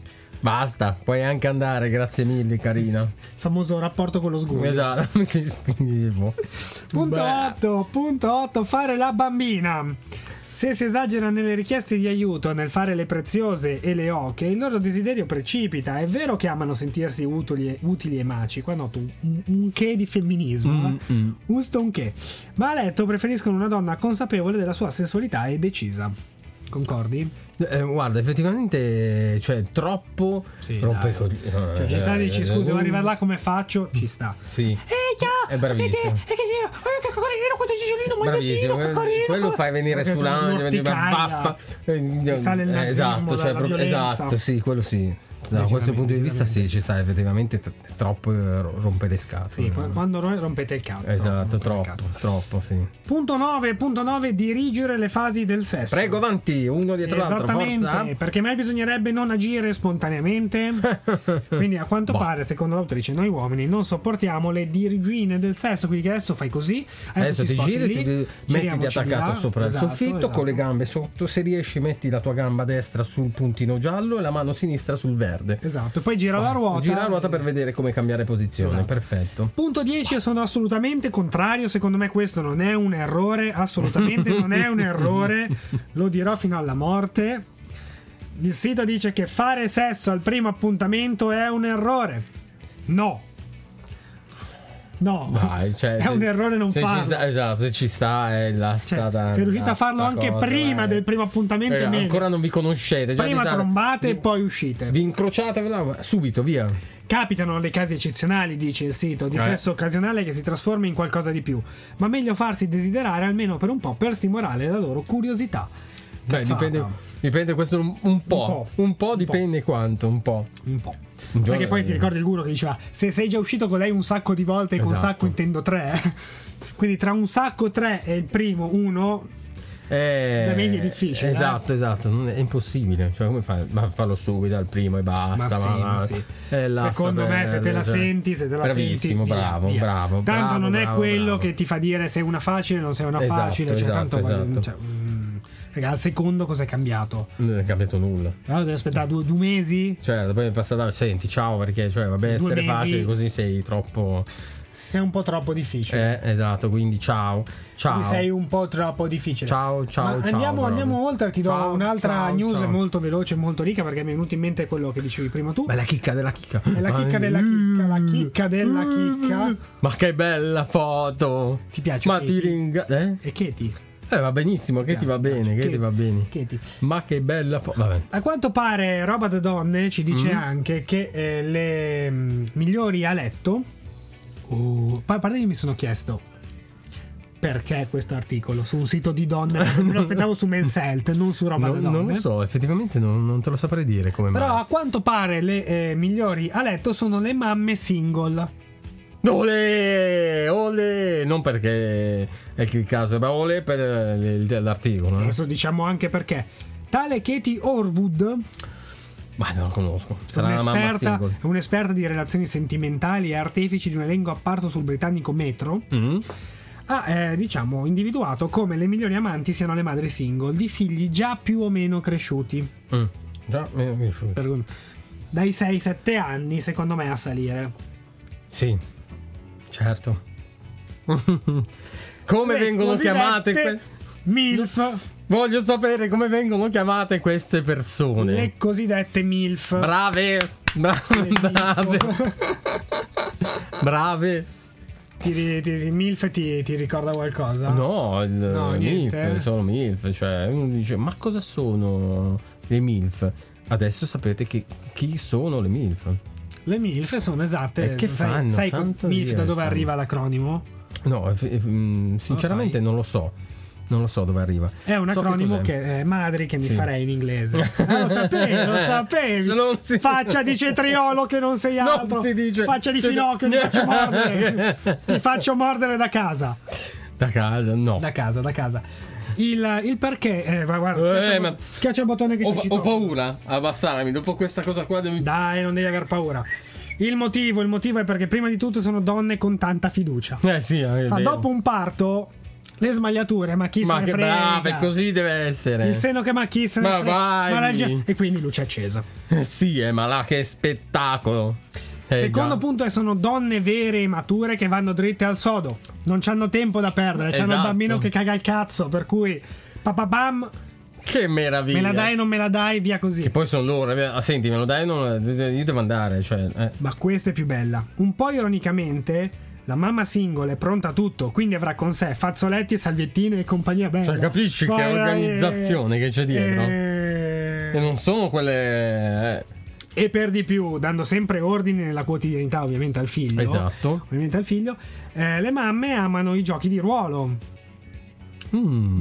Basta, puoi anche andare, grazie mille carina. famoso rapporto con lo sguardo. Esatto. Che schifo. Punto Beh. otto, punto otto, fare la bambina. Se si esagera nelle richieste di aiuto, nel fare le preziose e le oche, il loro desiderio precipita. È vero che amano sentirsi utili e, utili e maci. Qua noto un, un, un che di femminismo, eh? Mm, mm. Giusto un che. Ma a letto preferiscono una donna consapevole della sua sessualità e decisa. Concordi? Eh, guarda, effettivamente, cioè, troppo Sì, rompe dai. i coglioni. Cioè, ci sta e dici: Eh, scusa, devo eh, arrivare là, come faccio? Ci sta. Sì. Eh, ciao! È bravissimo. E che, e che, eh, che carino questo cicciolino, Bravissimo, che carino. quello fai venire Perché tu sull'angelo, l'orticaria, baffa. ti sale il nazismo Esatto, cioè, dalla proprio- violenza. esatto, sì, quello sì. Da Decisamente, questo punto di vista sì, decisamente. ci sta effettivamente t- troppo eh, rompe le scatole. Sì, poi quando ro- rompete il cazzo. Esatto, rompete il troppo, cazzo. troppo, sì. Punto nove, punto nove, dirigere le fasi del sesso. Prego, avanti, uno dietro l'altro, Esattamente, forza. perché mai bisognerebbe non agire spontaneamente. Quindi a quanto Boh. pare, secondo l'autrice, noi uomini non sopportiamo le dirigine del sesso, quindi che adesso fai così, adesso, Adesso ti sposti giri, lì, ti, mettiti giriamoci attaccato di là. sopra Esatto, il soffitto esatto. con le gambe sotto, se riesci metti la tua gamba destra sul puntino giallo e la mano sinistra sul verde. Esatto, e poi gira la ruota. Gira la ruota per vedere come cambiare posizione. Esatto. Perfetto. Punto dieci, io sono assolutamente contrario, secondo me questo non è un errore, assolutamente non è un errore, lo dirò fino alla morte. Il sito dice che fare sesso al primo appuntamento è un errore. No. No, Dai, cioè, è se- un errore non se ci farlo. sta- esatto, se ci sta è la Cioè, stata. se riuscite a farlo sta anche cosa, prima eh. del primo appuntamento Eh, è meglio. ancora non vi conoscete, già Prima vi sta- trombate e vi- poi uscite. Vi incrociate là, subito, via. Capitano le casi eccezionali, dice il sito, di Eh. sesso occasionale che si trasforma in qualcosa di più, ma meglio farsi desiderare almeno per un po' per stimolare la loro curiosità. Beh, Cazzata. dipende, dipende questo un, un po'. po'. Un po' Un dipende quanto, un po'. Un po'. Un giorno- Perché poi ti ricordi il guru che diceva: se sei già uscito con lei un sacco di volte, e con Esatto. sacco intendo tre. eh. Quindi tra un sacco tre e il primo uno. Eh, Da me è difficile, Esatto, esatto, non è, è impossibile. Cioè, come fai? Ma fallo subito al primo e basta. Ma sì, ma sì. è là Secondo me, se te la cioè, senti, se te la bravissimo, senti, via, bravo, via. bravo. Tanto bravo, non è bravo, quello bravo. che ti fa dire sei una facile, non sei una Esatto, facile. Cioè, esatto, tanto voglio- esatto. cioè, mm, raga, al secondo cosa è cambiato? Non è cambiato nulla. Allora devi aspettare due, due mesi? Cioè, poi è passata, senti, ciao, perché, cioè, vabbè, Due essere mesi. facile così sei troppo. Sei un po' troppo difficile. Eh, esatto, quindi ciao. Ciao. Quindi sei un po' troppo difficile. Ciao, ciao, Ma ciao. andiamo, proprio. andiamo oltre, ti do Ciao, un'altra ciao, news ciao. molto veloce, molto ricca, perché mi è venuto in mente quello che dicevi prima tu. Ma la chicca della chicca. È la chicca della chicca, la chicca della chicca. Ma che bella foto. Ti piace Ma Katie? ti ringrazio. E Katie? Eh, va benissimo, che ti va piace, bene, che Katie. ti va bene. Katie. Ma che bella foto. Vabbè. A quanto pare Roba da Donne ci dice Mm. anche che eh, le mm, migliori a letto. Uh, a parte che mi sono chiesto perché questo articolo su un sito di donne. Me lo aspettavo su Men's Health, non su Roba da Non, Donne. non lo so, effettivamente non, non te lo saprei dire come Però mai. a quanto pare le eh, migliori a letto sono le mamme single. Olè, olè. Non perché è il caso, ma olè per eh, il- l'articolo. eh. Adesso diciamo anche perché. Tale Katie Horwood, Ma non lo conosco. Sarà una mamma un'esperta, single. è un'esperta di relazioni sentimentali e artefici di un elenco apparso sul britannico Metro, Mm? ha eh, diciamo individuato come le migliori amanti siano le madri single di figli già più o meno cresciuti. Mm. Già, mi è piaciuto. Per- dai sei sette anni secondo me a salire. Sì, certo. Come Le vengono cosiddette chiamate que- MILF. Voglio sapere come vengono chiamate queste persone. Le cosiddette MILF. Brave, brave, Le brave. MILF. Brave. Ti, ti, ti- MILF ti, ti ricorda qualcosa? No, il No, niente. MILF, sono MILF, cioè uno dice "Ma cosa sono le MILF?" Adesso sapete che chi sono le MILF. Le MILF sono esatte. E che sai, fanno? Sai Santo MILF Dio, da che dove fanno? arriva l'acronimo? No, eff- eff- mm, sinceramente sai? non lo so. Non lo so dove arriva. È un So acronimo cos'è. che, è madri che mi Sì. farei in inglese. Eh, lo sapevi, lo sapevi. Se non si- Faccia di cetriolo che non sei Non altro. si dice. Faccia di finocchio, ti faccio mordere. Ti faccio mordere da casa. Da casa, no. Da casa, da casa. Il, il perché, eh, va, guarda, Eh, schiaccia, il ma- bot- schiaccia il bottone che Ho, ti ho cito. paura a abbassarmi. Dopo questa cosa qua devi... Dai, non devi aver paura. Il motivo, il motivo è perché prima di tutto sono donne con tanta fiducia. Eh sì, è Fa, vero. dopo un parto, le smagliature, ma chi Ma se ne che frega. brave, così deve essere. Il seno che ma chi se ne Ma frega. vai. Ma la ge- e quindi luce accesa. Eh, sì, eh, ma là che spettacolo. Eh, Secondo già. punto è sono donne vere e mature che vanno dritte al sodo. Non c'hanno tempo da perdere. C'hanno il Esatto. bambino che caga il cazzo. Per cui papabam, Che meraviglia. me la dai, non me la dai, via così. Che poi sono loro. eh, ah, senti, me lo dai? Non... Io devo andare. Cioè, eh. Ma questa è più bella. Un po' ironicamente, la mamma single è pronta a tutto, quindi avrà con sé fazzoletti e salviettine e compagnia bella. Cioè, capisci che Poi, organizzazione che c'è dietro? eh, E non sono quelle. eh, E per di più, dando sempre ordine nella quotidianità, ovviamente al figlio. Esatto. Ovviamente al figlio. eh, le mamme amano i giochi di ruolo. Mm.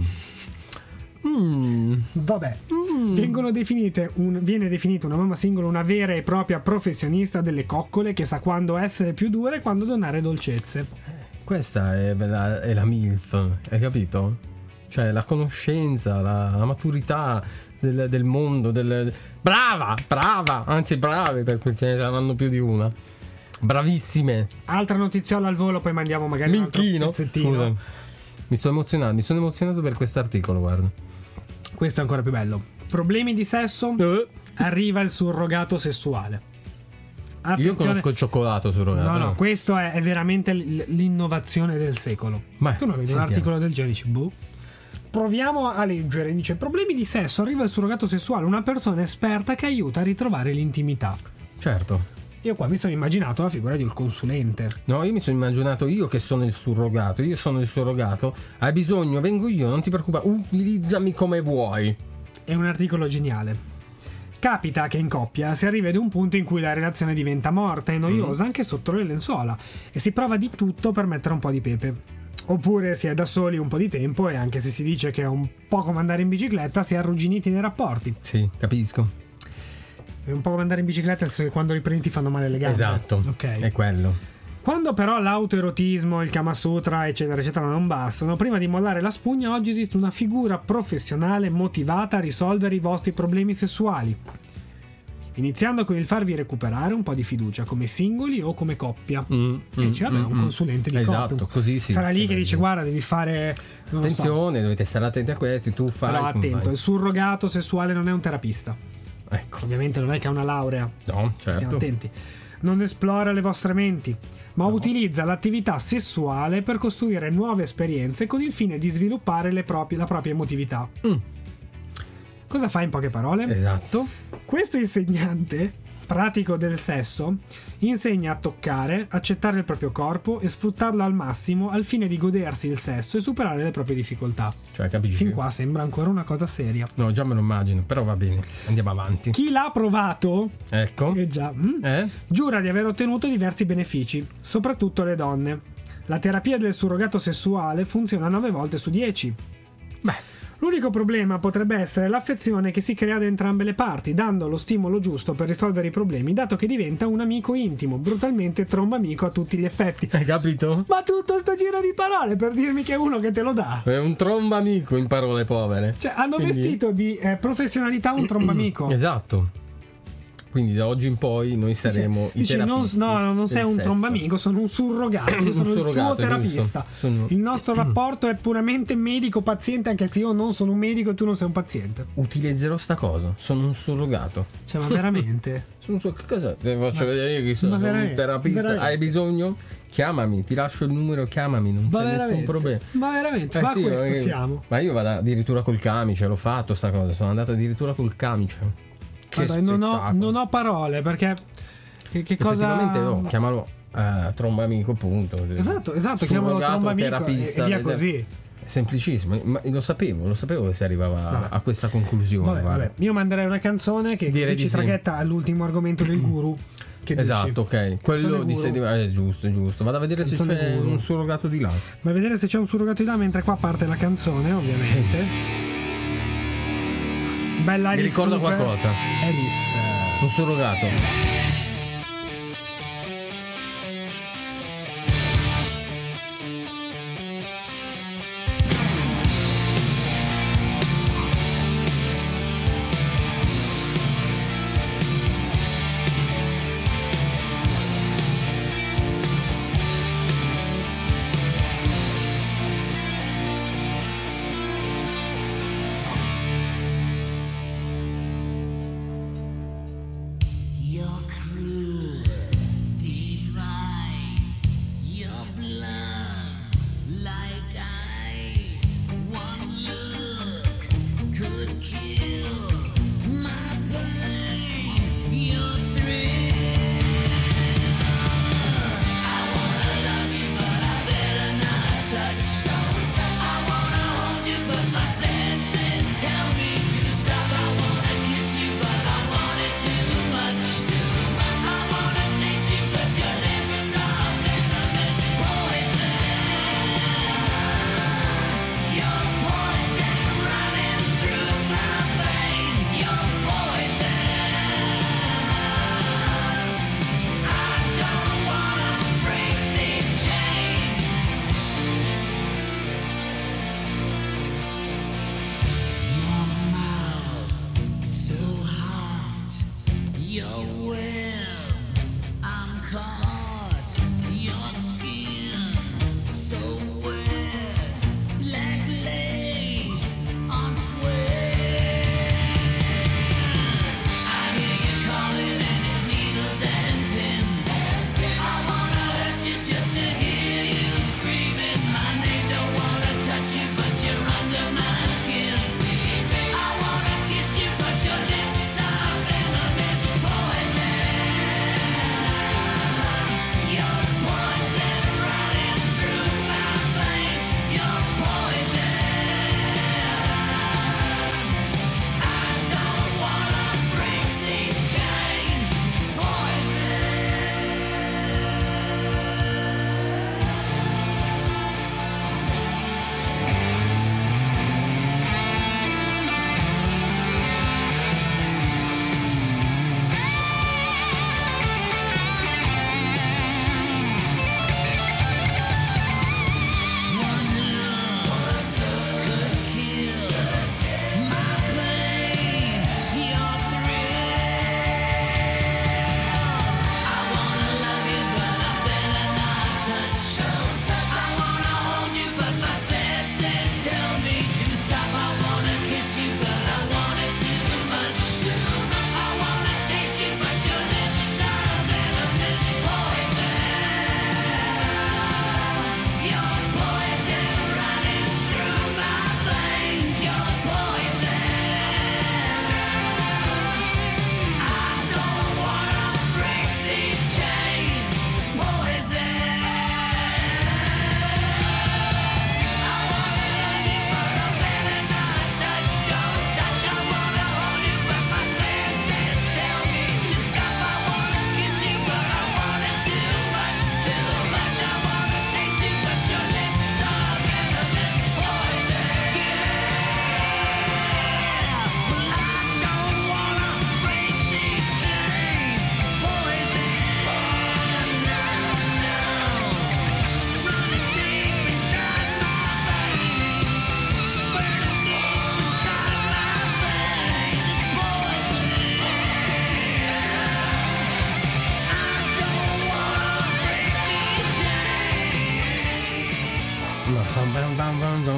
Mm. Vabbè, vengono definite un- viene definita una mamma singola una vera e propria professionista delle coccole che sa quando essere più dura e quando donare dolcezze. Questa è la, è la MILF, hai capito? Cioè la conoscenza, la, la maturità del, del mondo, del... Brava, brava, anzi brave, perché ce ne saranno più di una. Bravissime. Altra notiziola al volo, poi mandiamo magari Minchino. un altro pezzettino. Scusa. Mi sto emozionando, mi sono emozionato per quest'articolo, guarda. Questo è ancora più bello. Problemi di sesso? Eh, Arriva il surrogato sessuale. Io Attenzione- conosco il cioccolato surrogato. No, no, questo è, è veramente l- l'innovazione del secolo. Ma, Tu non vedi un sentiamo. articolo del genere, dici, boh. Proviamo a leggere. Dice: problemi di sesso, arriva il surrogato sessuale, una persona esperta che aiuta a ritrovare l'intimità. Certo. Io qua mi sono immaginato la figura di un consulente. No, io mi sono immaginato io che sono il surrogato. Io sono il surrogato. Hai bisogno, vengo io, non ti preoccupare. Utilizzami come vuoi. È un articolo geniale. Capita che in coppia si arrivi ad un punto in cui la relazione diventa morta e noiosa anche sotto le lenzuola e si prova di tutto per mettere un po' di pepe. Oppure si è da soli un po' di tempo e anche se si dice che è un po' come andare in bicicletta si è arrugginiti nei rapporti. Sì, capisco. È un po' come andare in bicicletta se quando riprendi ti fanno male le gambe. Esatto, Ok. è quello. Quando però l'autoerotismo, il Kama Sutra, eccetera, eccetera, non bastano, prima di mollare la spugna oggi esiste una figura professionale motivata a risolvere i vostri problemi sessuali. Iniziando con il farvi recuperare un po' di fiducia come singoli o come coppia. Mm, E dici, vabbè, mm, un mm. consulente di Esatto, coppia. così sì. Sarà lì sì, che dice, sì. guarda, devi fare... non lo so. Attenzione, dovete stare attenti a questi, tu fai. Però tu attento, fai. il surrogato sessuale non è un terapista. Ecco. Ovviamente non è che ha una laurea. No, Stiamo certo. attenti. Non esplora le vostre menti, ma No. utilizza l'attività sessuale per costruire nuove esperienze con il fine di sviluppare le proprie- la propria emotività. Mm. Cosa fa in poche parole? Esatto. Questo insegnante, pratico del sesso, insegna a toccare, accettare il proprio corpo e sfruttarlo al massimo al fine di godersi il sesso e superare le proprie difficoltà. Cioè, capisci? Fin qua sembra ancora una cosa seria. No, già me lo immagino, però va bene. Andiamo avanti. Chi l'ha provato, Ecco. eh già, mm, Eh? giura di aver ottenuto diversi benefici, soprattutto le donne. La terapia del surrogato sessuale funziona nove volte su dieci. Beh, L'unico problema potrebbe essere l'affezione che si crea da entrambe le parti, dando lo stimolo giusto per risolvere i problemi, dato che diventa un amico intimo, brutalmente trombamico a tutti gli effetti. hai capito? Ma tutto sto giro di parole per dirmi che è uno che te lo dà. È un trombamico in parole povere. Cioè, hanno Quindi- vestito di eh, professionalità un trombamico. Esatto. Quindi da oggi in poi noi saremo i Dice, non, terapisti no, non del sei un sesso. trombamico, sono un surrogato, io Un sono il tuo surrogato, terapista. giusto. Sono- Il nostro rapporto è puramente medico-paziente, anche se io non sono un medico e tu non sei un paziente. Utilizzerò sta cosa. Sono un surrogato. Cioè, ma veramente? Sono un sur- che cosa? Ti faccio Ma- vedere che sono, ma sono un veramente, terapista. veramente. Hai bisogno? Chiamami, ti lascio il numero, chiamami, non Ma c'è nessun veramente? problema. Ma veramente? Eh ma sì, questo eh, siamo. Ma io vado addirittura col camice, l'ho fatto sta cosa, sono andato addirittura col camice. Che Vabbè, non, ho, spettacolo. non ho parole perché che, che cosa Effettivamente no, chiamalo eh, trombamico, punto. Esatto, esatto, chiamalo Surrogato, trombamico terapista, e via ed- così. È semplicissimo, ma lo sapevo, lo sapevo che si arrivava Vabbè. a questa conclusione. Vabbè, guarda. vabbè. Io manderei una canzone che Direi ci di sì. traghetta all'ultimo argomento del guru. Che dici? Esatto, ok. Quello Canzone di guru. settimana è giusto, è giusto. Vado a vedere se Canzone c'è guru. un surrogato di là. Vai a vedere se c'è un surrogato di là mentre qua parte la canzone, ovviamente. Bella Mi Alice ricorda Cooper. qualcosa. Alice. Un surrogato. Your cruel device, your blood like ice. One look could kill my pain. Your thrill. I wanna love you, but I better not touch. I wanna hold you, but my senses tell me to stop. I wanna kiss you, but I want it too much. I wanna taste you, but your lips are venomous poison. Your poison running through my veins. Your poison. I don't wanna break these chains. Your mouth so hot, your web I'm caught, your skin so wet, black lace on sweat. I hear you calling and it's needles and pins. I wanna hurt you just to hear you screaming my name. Don't wanna touch you, but you're under my skin. I wanna kiss you, but your lips are venomous poison.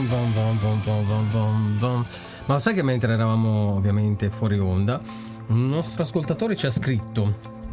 bom, bom, bom, bom, bom, bom, bom. Ma lo sai che mentre eravamo ovviamente fuori onda, un nostro ascoltatore ci ha scritto: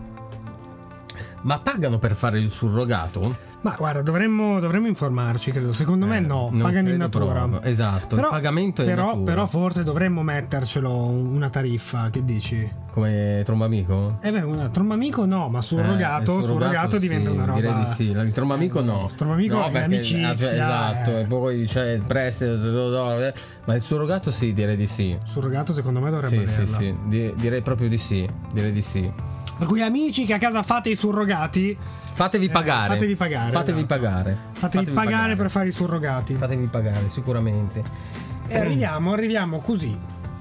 ma pagano per fare il surrogato? Ma guarda, dovremmo, dovremmo informarci, credo. Secondo me Eh, no, non pagano in credo natura. proprio. Esatto, Però- il pagamento è però, in natura. però forse dovremmo mettercelo una tariffa, che dici? Come trombamico? Eh beh, una trombamico no, ma surrogato, Eh, il surrogato sì, diventa una roba. Direi di sì. Il trombamico Eh, no. il trombamico no, è perché- amicizia, ah, cioè, esatto, eh. e poi c'è il prestito, eh, ma il surrogato sì, direi di sì. Surrogato secondo me dovrebbe Sì, sì, averla. sì, di- direi proprio di sì. Direi di sì. Per cui amici che a casa fate i surrogati, Fatevi pagare. fatevi pagare, Fatevi esatto. pagare. fatevi, pagare, per fare i surrogati. Fatevi pagare, sicuramente. E arriviamo, arriviamo così.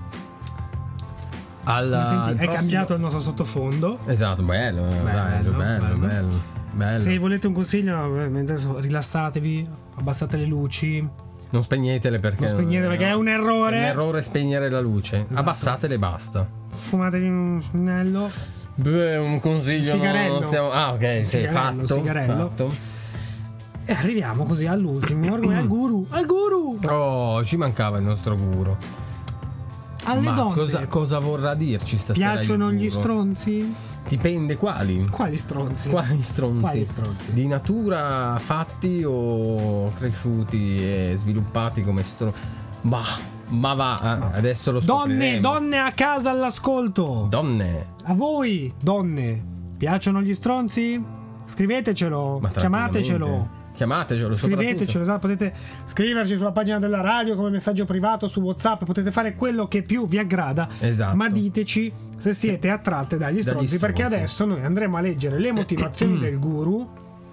Alla, Ma senti, al è prossimo- cambiato il nostro sottofondo. Esatto, bello, bello, bello, bello, bello. bello. Se volete un consiglio, eh, mentre so- rilassatevi, abbassate le luci, Non spegnetele perché. non spegnete perché è un errore. È un errore spegnere la luce. Esatto. Abbassatele e basta. Fumatevi un spinello. Beh, un consiglio. Un sigarello. Non stiamo... Ah, ok, sì, sigarello, fatto. un sigarello. fatto. E arriviamo così all'ultimo orgoglio, al guru. Al guru! Oh, ci mancava il nostro guru. Alle Ma donne cosa, cosa vorrà dirci stasera? piacciono il gli guru? stronzi? Dipende quali. Quali stronzi? Quali stronzi? Quali stronzi? Di natura fatti o cresciuti e sviluppati come stronzi? Ma, ma va, eh, adesso lo Donne, scopriremo. donne a casa all'ascolto. Donne. A voi, donne, piacciono gli stronzi? Scrivetecelo, Ma chiamatecelo. tranquillamente. Chiamatecelo, Scrivetecelo, esatto, potete scriverci sulla pagina della radio come messaggio privato su WhatsApp, potete fare quello che più vi aggrada. Esatto. Ma diteci se siete attratte dagli stronzi, stronzi. perché adesso noi andremo a leggere le motivazioni del guru.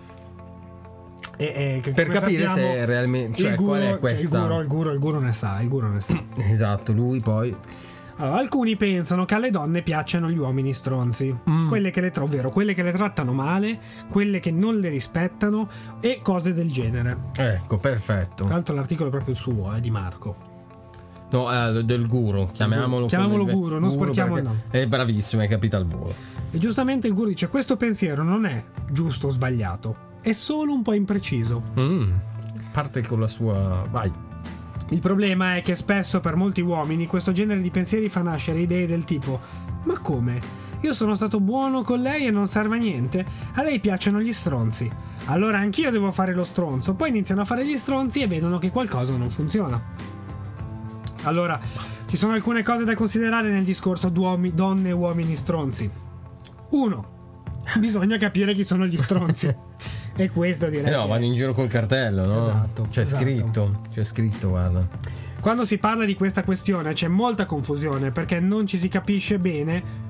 E, e che Per come capire sappiamo, se realmente, cioè il guru, qual è cioè, questa. il, guru, il, guru, il guru ne sa, il guru ne sa. Esatto, lui poi. Allora, alcuni pensano che alle donne piacciono gli uomini stronzi, Mm. quelle che le tra- ovvero quelle che le trattano male, quelle che non le rispettano e cose del genere. Ecco, perfetto. Tra l'altro l'articolo è proprio suo, è di Marco. No, eh, del guru, chiamiamolo Chiamiamolo come- guru, non sporchiamo il perché nome. È bravissimo, hai capito al volo. E giustamente il guru dice: questo pensiero non è giusto o sbagliato, è solo un po' impreciso. Mm. Parte con la sua. Vai. Il problema è che spesso per molti uomini questo genere di pensieri fa nascere idee del tipo: ma come? Io sono stato buono con lei e non serve a niente? A lei piacciono gli stronzi. Allora anch'io devo fare lo stronzo. Poi iniziano a fare gli stronzi e vedono che qualcosa non funziona. Allora, ci sono alcune cose da considerare nel discorso duomi- donne e uomini stronzi. Uno, bisogna capire chi sono gli stronzi. E questo direi. Eh no, che- vanno in giro col cartello, no? Esatto, C'è esatto. scritto, c'è scritto, guarda. Quando si parla di questa questione c'è molta confusione perché non ci si capisce bene.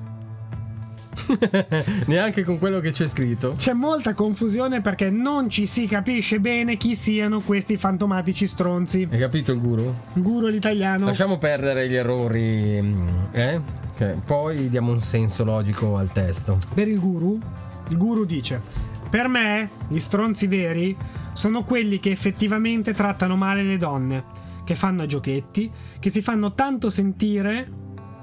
Neanche con quello che c'è scritto. C'è molta confusione perché non ci si capisce bene chi siano questi fantomatici stronzi. Hai capito il guru? Il guru è l'italiano. Lasciamo perdere gli errori, mm, eh? Che poi diamo un senso logico al testo. Per il guru, il guru dice: per me, gli stronzi veri sono quelli che effettivamente trattano male le donne, che fanno giochetti, che si fanno tanto sentire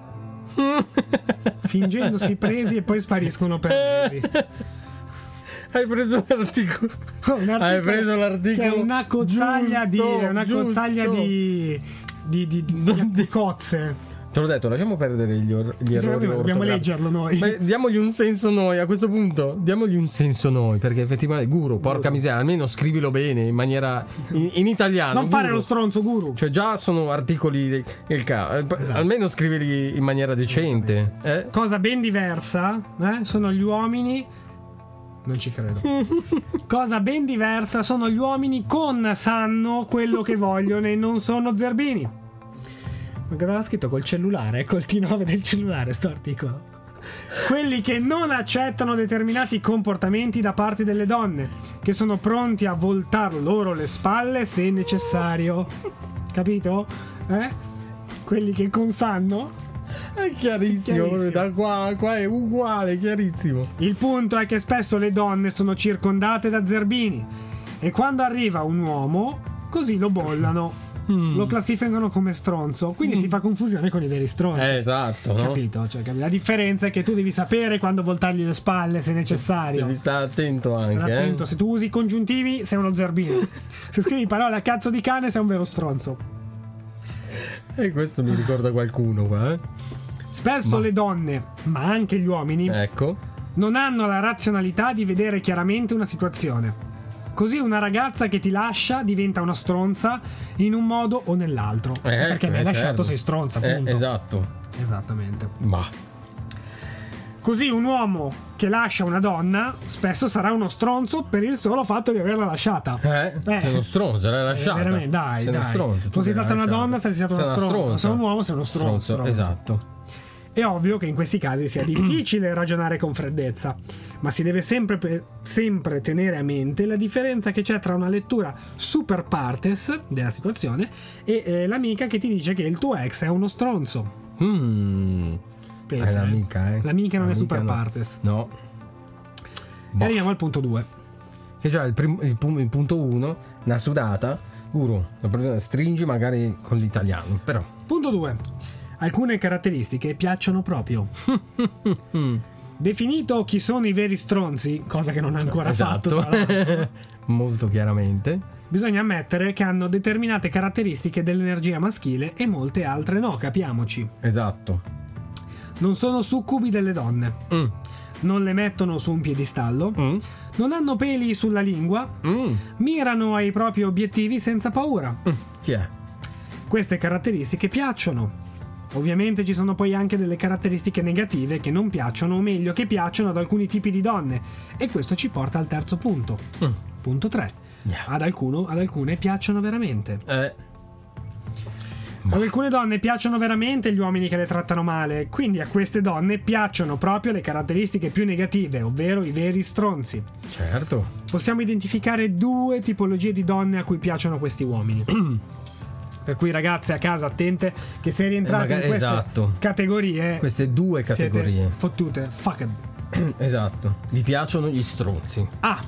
fingendosi presi e poi spariscono per mesi. Hai preso l'articolo. Un articolo Hai preso l'articolo. che è una cozzaglia di Giusto, una giusto. cozzaglia di di, di, di, di cozze. Te l'ho detto, lasciamo perdere gli, or- gli Sì, errori. dobbiamo ortografici. leggerlo noi. Ma diamogli un senso noi a questo punto. Diamogli un senso noi. Perché effettivamente, guru, porca miseria, almeno scrivilo bene in maniera. in, in italiano. Non fare guru. lo stronzo, guru. Cioè, già sono articoli del del ca- eh, Esatto. Almeno scrivili in maniera decente. Eh? Cosa ben diversa, eh, sono gli uomini. Non ci credo. Cosa ben diversa sono gli uomini con sanno quello che vogliono e non sono zerbini. Ma cosa l'ha scritto col cellulare? Col T nove del cellulare sto articolo. Quelli che non accettano determinati comportamenti da parte delle donne, che sono pronti a voltar loro le spalle se necessario. Capito? Eh? Quelli che con sanno. È chiarissimo. Chiarissimo. Da qua, qua è uguale, chiarissimo. Il punto è che spesso le donne sono circondate da zerbini e quando arriva un uomo, così lo bollano. Mm. lo classificano come stronzo, quindi si fa confusione con i veri stronzi. Eh, esatto, no? Capito? Cioè, capi- la differenza è che tu devi sapere quando voltargli le spalle se necessario. Devi stare attento anche. Stare attento, eh. se tu usi i congiuntivi sei uno zerbino. Se scrivi parole a cazzo di cane sei un vero stronzo. E questo mi ricorda qualcuno qua, eh. Spesso Ma- le donne, ma anche gli uomini, Ecco. non hanno la razionalità di vedere chiaramente una situazione. Così una ragazza che ti lascia diventa una stronza in un modo o nell'altro. Eh, perché mi hai eh, lasciato, certo. sei stronza, Eh, punto. esatto. Esattamente. Ma Così un uomo che lascia una donna spesso sarà uno stronzo per il solo fatto di averla lasciata. Eh, Eh. sei uno stronzo, l'hai lasciata. Eh, veramente, dai, sei dai. uno stronzo. tu Fossi l'hai stata una lasciata. donna, saresti stato Sei uno una stronzo. stronza. Sei un uomo, sei uno stronzo, stronzo. Esatto. È ovvio che in questi casi sia difficile ragionare con freddezza, ma si deve sempre, pe- sempre tenere a mente la differenza che c'è tra una lettura super partes della situazione e eh, l'amica che ti dice che il tuo ex è uno stronzo. Mm. Pensa, È l'amica, eh. L'amica non è super no. partes. No. E Boh. arriviamo al punto due. Che già il, prim- il, pu- il punto uno, una sudata. Guru, stringi magari con l'italiano, però. Punto due. Alcune caratteristiche piacciono proprio. Definito chi sono i veri stronzi, cosa che non ha ancora Esatto. fatto, tra l'altro, Molto chiaramente. bisogna ammettere che hanno determinate caratteristiche dell'energia maschile e molte altre no, capiamoci. Esatto. Non sono succubi delle donne, Mm. non le mettono su un piedistallo, Mm. non hanno peli sulla lingua, Mm. mirano ai propri obiettivi senza paura. Mm. Chi è? Queste caratteristiche piacciono. Ovviamente ci sono poi anche delle caratteristiche negative che non piacciono, o meglio che piacciono ad alcuni tipi di donne, e questo ci porta al terzo punto. Mm. Punto tre. Yeah. Ad, alcuno, ad alcune piacciono veramente. Eh. Ad alcune donne piacciono veramente gli uomini che le trattano male, quindi a queste donne piacciono proprio le caratteristiche più negative, ovvero i veri stronzi. Certo. Possiamo identificare due tipologie di donne a cui piacciono questi uomini. Per cui ragazze a casa attente che se rientrate magari- in queste esatto. categorie Queste due siete categorie. fottute. Fucked. Esatto. Vi piacciono gli stronzi. A.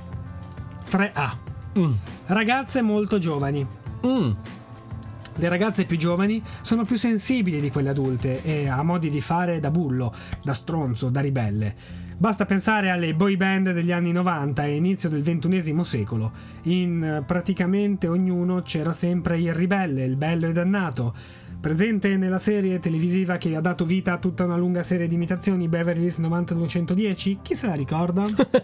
tre A. Mm. Ragazze molto giovani. Mm. Le ragazze più giovani sono più sensibili di quelle adulte e ha modi di fare da bullo, da stronzo, da ribelle. Basta pensare alle boy band degli anni novanta e inizio del ventunesimo secolo. In eh, praticamente ognuno c'era sempre il ribelle, il bello e dannato. Presente nella serie televisiva che ha dato vita a tutta una lunga serie di imitazioni, Beverly Hills nove due uno zero? Chi se la ricorda?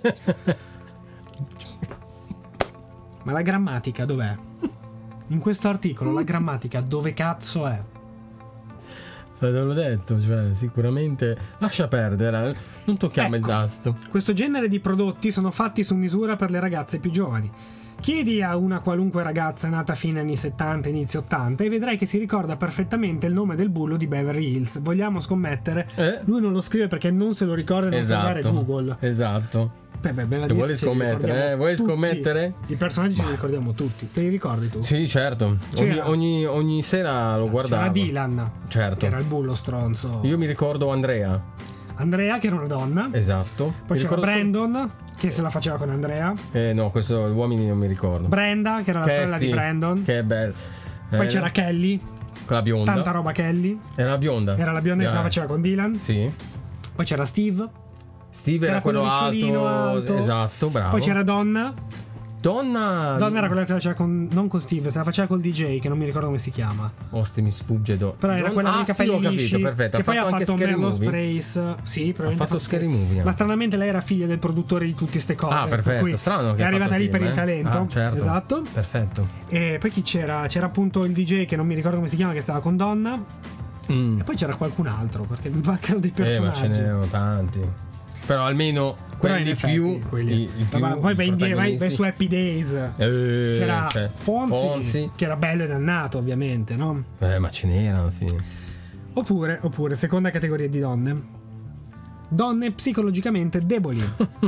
Ma la grammatica dov'è? In questo articolo la grammatica dove cazzo è? Te l'ho detto, cioè, sicuramente. Lascia perdere, eh. Non tocchiamo Ecco. il tasto. Questo genere di prodotti sono fatti su misura per le ragazze più giovani. Chiedi a una qualunque ragazza nata a fine anni settanta, inizio ottanta e vedrai che si ricorda perfettamente il nome del bullo di Beverly Hills. Vogliamo scommettere? Eh? Lui non lo scrive perché non se lo ricorda e non sa usare Esatto. Google. Esatto. Beh, beh, Beverly Te vuoi Hills ce li scommettere, ricordiamo eh? Vuoi tutti. scommettere? I personaggi ce li ricordiamo tutti. Te li ricordi tu? Sì, certo. Ogni, C'era- ogni, ogni sera lo guardavo. C'era Dylan, Certo. che era il bullo stronzo. Io mi ricordo Andrea. Andrea, che era una donna. Esatto. Poi Mi c'era ricordo solo- Brandon, che se la faceva con Andrea. Eh no, questo gli uomini non mi ricordo. Brenda, che era la Che sorella sì, di Brandon. Che è bello. Poi Eh, c'era Kelly, quella bionda. tanta roba Kelly. Era la bionda. Era la bionda che se la Eh, faceva con Dylan. Sì. Poi c'era Steve. Steve Era era quello, quello ricciolino alto. alto. Esatto, bravo. Poi c'era Donna. Donna. Donna era quella che se la faceva con. Non con Steve, se la faceva col D J, che non mi ricordo come si chiama. Osti, mi sfugge. Do... Però era Don- quella ah, dei sì, capelli ho capito, lisci, perfetto. Che Ha poi ha fatto anche fatto Scary Melrose Movie. Place. Sì, Ha probabilmente fatto Scary Movie. Ma stranamente lei era figlia del produttore di tutte queste cose. Ah, per perfetto. cui Strano che è ha arrivata fatto lì film, per il eh? talento. Ah, certo. Esatto. Perfetto. E poi chi c'era? C'era appunto il D J che non mi ricordo come si chiama, che stava con Donna. Mm. E poi c'era qualcun altro, perché mi mancano dei Eh, ma personaggi. ce n'erano tanti. Però almeno Però in quelli effetti, più. quelli- i- i più Ma poi vai, i in- vai- vai protagonisti. su Happy Days. Eh, C'era cioè, Fonzi, Fonzi. che era bello e dannato, ovviamente, no? Eh, ma ce n'erano alla fine. Oppure, oppure, seconda categoria di donne. Donne psicologicamente deboli.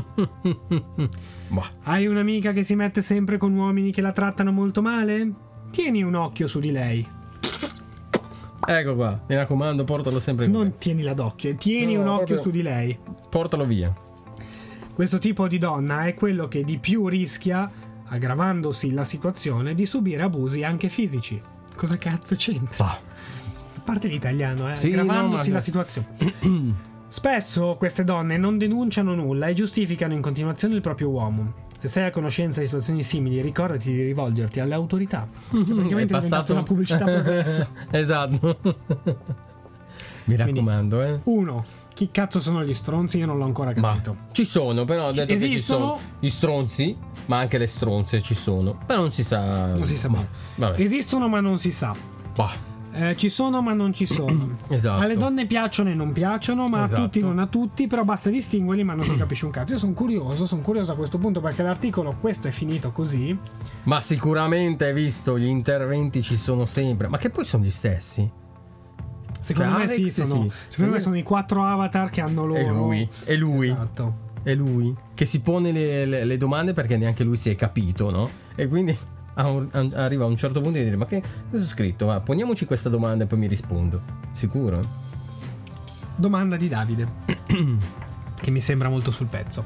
Boh. Hai un'amica che si mette sempre con uomini che la trattano molto male? Tieni un occhio su di lei. Ecco qua, mi raccomando, portalo sempre con te. Non tienila d'occhio, tieni No, un occhio proprio- su di lei. Portalo via. Questo tipo di donna è quello che di più rischia, aggravandosi la situazione, di subire abusi anche fisici. Cosa cazzo c'entra? Bah. A parte l'italiano, eh, Sì, aggravandosi no, ma- la situazione. Spesso queste donne non denunciano nulla e giustificano in continuazione il proprio uomo. Se sei a conoscenza di situazioni simili, ricordati di rivolgerti alle autorità. Cioè, praticamente È è diventato passato una pubblicità progresso. Esatto. Mi raccomando, eh. Uno, chi cazzo sono gli stronzi? Io non l'ho ancora Ma capito. ci sono, però ho detto che ci esistono? sono gli stronzi, ma anche le stronze ci sono. Però non si sa. Non si sa Bah, mai. Vabbè. Esistono ma non si sa. Bah. Eh, ci sono ma non ci sono. Esatto. Alle donne piacciono e non piacciono, ma Esatto. a tutti non a tutti, però basta distinguerli ma non si capisce un cazzo. Io sono curioso, sono curioso a questo punto perché l'articolo questo è finito così. Ma sicuramente hai visto, gli interventi ci sono sempre. Ma che poi sono gli stessi. Secondo Cioè, me sì, Alex, sono, sì. secondo me sono i quattro avatar che hanno loro. È lui. È lui. Esatto. È lui. Che si pone le, le- le domande perché neanche lui si è capito, no? E quindi a un- a- arriva a un certo punto di dire: ma che cosa ho scritto? Va, poniamoci questa domanda e poi mi rispondo. Sicuro? Domanda di Davide che mi sembra molto sul pezzo.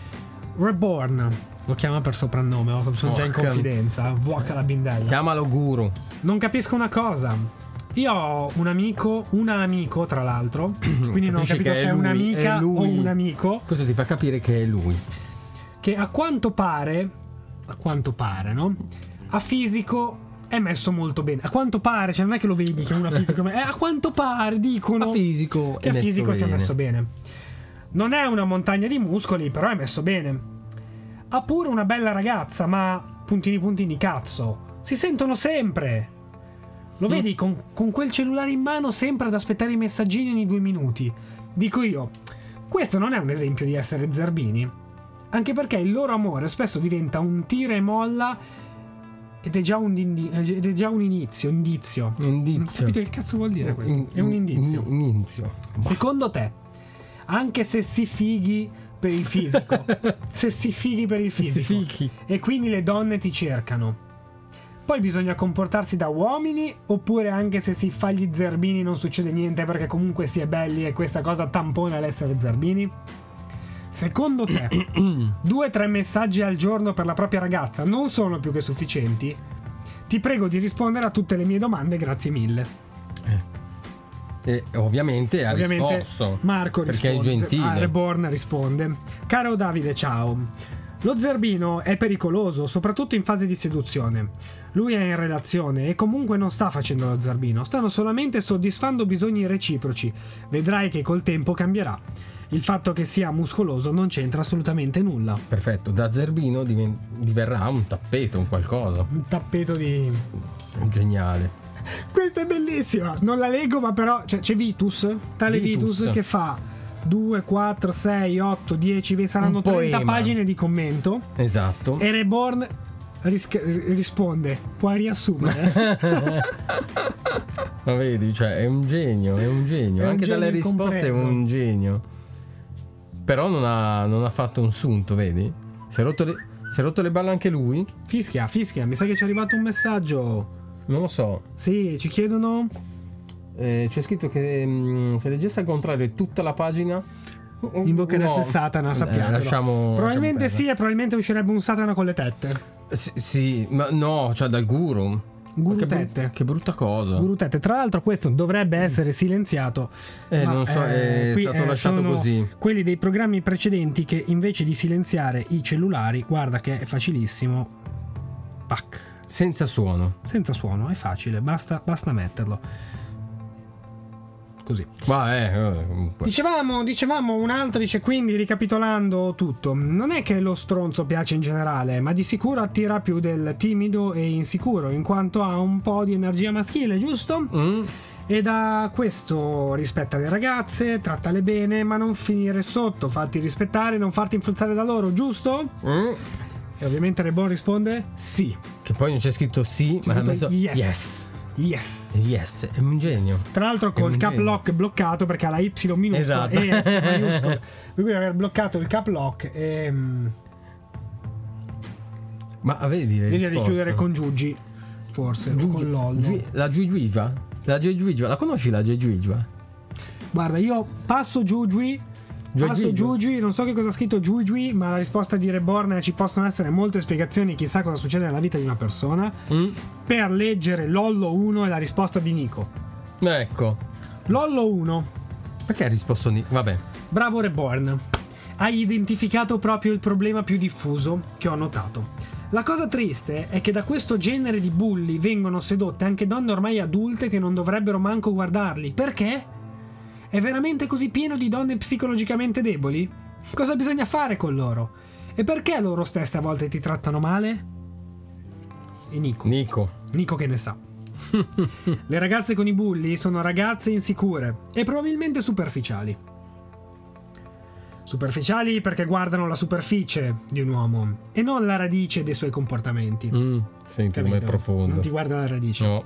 Reborn lo chiama per soprannome, oh, sono già in Porca- confidenza. Vuoca la bindella. Chiamalo guru. Non capisco una cosa. Io ho un amico, una amico tra l'altro, quindi non ho Capisci capito che se è è lui, un'amica è lui. o un amico, Questo ti fa capire che è lui. che a quanto pare, a quanto pare, no? A fisico è messo molto bene. A quanto pare, cioè non è che lo vedi che è una fisico, ma è a quanto pare dicono A fisico che è a messo fisico sia bene. messo bene. Non è una montagna di muscoli, però è messo bene. Ha pure una bella ragazza, ma puntini puntini cazzo. Si sentono sempre. Lo Mm. vedi con, con quel cellulare in mano sempre ad aspettare i messaggini ogni due minuti. Dico io, questo non è un esempio di essere zerbini. Anche perché il loro amore spesso diventa un tira e molla ed è già un, indi- ed è già un inizio, indizio. Indizio. Non ho capito che cazzo vuol dire questo. È un indizio. Un indizio. Secondo te, anche se si fighi per il fisico, se si fighi per il fisico, fighi. e quindi le donne ti cercano, poi bisogna comportarsi da uomini, oppure anche se si fa gli zerbini non succede niente perché comunque si è belli e questa cosa tampona l'essere zerbini? Secondo te, due o tre messaggi al giorno per la propria ragazza non sono più che sufficienti? Ti prego di rispondere a tutte le mie domande, grazie mille. E ovviamente ha Ovviamente risposto. Marco perché risponde. è gentile. Ah, Reborn risponde: caro Davide, ciao. Lo zerbino è pericoloso, soprattutto in fase di seduzione. Lui è in relazione e comunque non sta facendo lo zerbino, stanno solamente soddisfando bisogni reciproci. Vedrai che col tempo cambierà. Il fatto che sia muscoloso non c'entra assolutamente nulla. Perfetto, da zerbino diven- diverrà un tappeto, un qualcosa. Un tappeto di... Geniale. Questa è bellissima, non la leggo ma però... Cioè, c'è Vitus, tale Vitus, Vitus. che fa due, quattro, sei, otto, dieci, ve saranno Un trenta poema. pagine di commento. Esatto. E Reborn ris- risponde: puoi riassumere? Ma vedi, cioè è un genio, è un genio. È un Anche genio dalle risposte è incompreso. un genio. Però non ha, non ha fatto un sunto, vedi? Si è rotto le, si è rotto le balle anche lui? Fischia, fischia, mi sa che ci è arrivato un messaggio. Non lo so. Sì, ci chiedono. Eh, c'è scritto che mh, se leggesse al contrario tutta la pagina Invochereste no. Satana, Eh, sappiatelo. lasciamo, Probabilmente lasciamo sì, e probabilmente uscirebbe un Satana con le tette. perdere. Sì, sì, ma no, cioè dal guru. Guru che, bru- tette. che brutta cosa. Guru tette. Tra l'altro questo dovrebbe essere silenziato. Eh, ma, non so, è qui, stato eh, lasciato sono così. Quelli dei programmi precedenti che invece di silenziare i cellulari, guarda che è facilissimo. Pac. Senza suono. Senza suono, è facile, basta, basta metterlo. Così. Ma eh, eh, comunque. Dicevamo, dicevamo un altro, dice, quindi ricapitolando tutto, non è che lo stronzo piace in generale, ma di sicuro attira più del timido e insicuro, in quanto ha un po' di energia maschile, giusto? Mm? E da questo rispetta le ragazze, trattale bene, ma non finire sotto, fatti rispettare, non farti influenzare da loro, giusto? Mm? E ovviamente Reborn risponde sì. Che poi non c'è scritto sì, ma ha scritto messo yes. yes. Yes. Yes, è un genio. Tra l'altro col un cap genio. lock bloccato perché ha la Y minuscola Esatto. e S maiuscola. Per cui aver bloccato il cap lock e mm, Ma vedi le vedi di risposte? chiudere con Giugi, forse, o Giu- con Lollo. Giu- La Giugiva? La Giugiva? La conosci la Giugiva? Guarda, io passo Giugi Falso Giugi, non so che cosa ha scritto Giugi, ma la risposta di Reborn è: ci possono essere molte spiegazioni, chissà cosa succede nella vita di una persona. Mm. Per leggere Lollo uno è la risposta di Nico. Ecco. Lollo uno. Perché hai risposto Nico? Vabbè. Bravo Reborn. Hai identificato proprio il problema più diffuso che ho notato. La cosa triste è che da questo genere di bulli vengono sedotte anche donne ormai adulte che non dovrebbero manco guardarli. Perché? È veramente così pieno di donne psicologicamente deboli? Cosa bisogna fare con loro? E perché loro stesse a volte ti trattano male? E Nico. Nico. Nico che ne sa. Le ragazze con i bulli sono ragazze insicure e probabilmente superficiali. Superficiali perché guardano la superficie di un uomo e non la radice dei suoi comportamenti. Mm, senti com'è profondo. Non ti guarda la radice. No.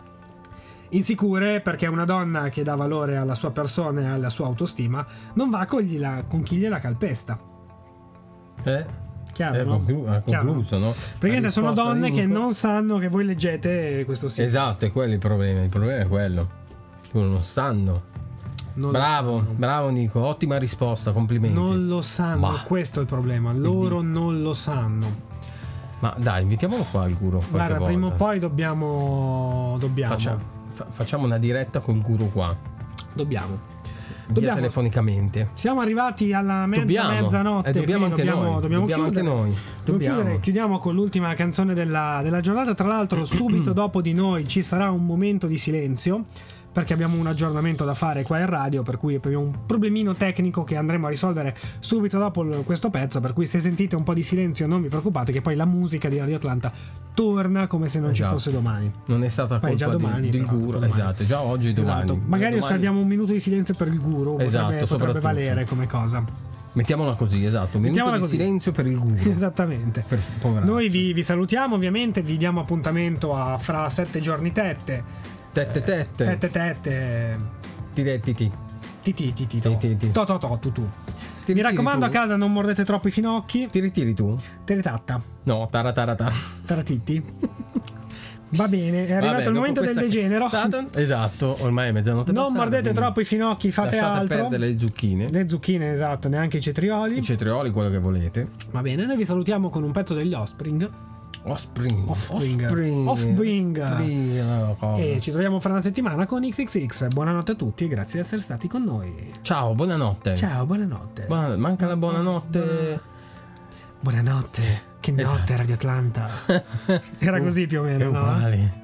Insicure perché una donna che dà valore alla sua persona e alla sua autostima non va con, la, con chi gliela calpesta. Eh? Chiaro, Eh, no? conclu- ha Chiaro. concluso, no? Praticamente La sono risposta donne di che Nico- non sanno che voi leggete questo sito. Esatto, è quello il problema. Il problema è quello. Loro non sanno. Non Bravo, lo sanno. bravo Nico, ottima risposta, complimenti. Non lo sanno, Ma- questo è il problema. Loro non lo sanno. Ma dai, invitiamolo qua il guru. qualche Guarda, volta. prima o poi dobbiamo. Dobbiamo. Faccia- fa- facciamo una diretta col guru qua. Dobbiamo. Via Dobbiamo. telefonicamente. Siamo arrivati alla mezza, Dobbiamo. mezzanotte. E dobbiamo quindi anche dobbiamo, noi. Dobbiamo, Dobbiamo anche chiudere. noi. Dobbiamo Dobbiamo. chiudere. Chiudiamo con l'ultima canzone della, della giornata. Tra l'altro, subito dopo di noi ci sarà un momento di silenzio, perché abbiamo un aggiornamento da fare qua in radio, per cui abbiamo un problemino tecnico che andremo a risolvere subito dopo l- questo pezzo, per cui se sentite un po' di silenzio non vi preoccupate, che poi la musica di Radio Atlanta torna come se non Esatto. ci fosse domani. Non è stata Beh, colpa già domani, di- del però, guru. domani. Esatto, già oggi e domani. Esatto. Magari Domani- osserviamo un minuto di silenzio per il guru, Esatto, potrebbe, potrebbe soprattutto. valere come cosa. Mettiamola così, esatto. Un minuto Mettiamola di così. silenzio per il guru. Esattamente. Per- povero. Noi vi, vi salutiamo, ovviamente, vi diamo appuntamento a fra sette giorni tette. Tette tette. Tette tette. Tirettiti. Titi titi Ti, ti, ti. to to to tu tu. Ti Mi ritiri raccomando, tu? a casa non mordete troppo i finocchi. Ti ritiri tu? Teretatta. No, taratarata. Taratitti. Va bene, è arrivato Vabbè, il dopo momento del questa degenero. cazzata- Esatto, ormai è mezzanotte Non passata, mordete quindi troppo i finocchi, fate lasciate altro. perdere le zucchine, Le zucchine, esatto, neanche i cetrioli. i cetrioli, quello che volete. Va bene, noi vi salutiamo con un pezzo degli Offspring. Offspring. Offspring. Offspring. Offspring. Offspring, no, cosa. E ci troviamo fra una settimana con X X X. Buonanotte a tutti e grazie di essere stati con noi. Ciao, buonanotte. Ciao, buonanotte. Buona- manca la buonanotte. Buonanotte. Che notte, Esatto. Radio Atlanta. Era così più o È meno, no? uguale.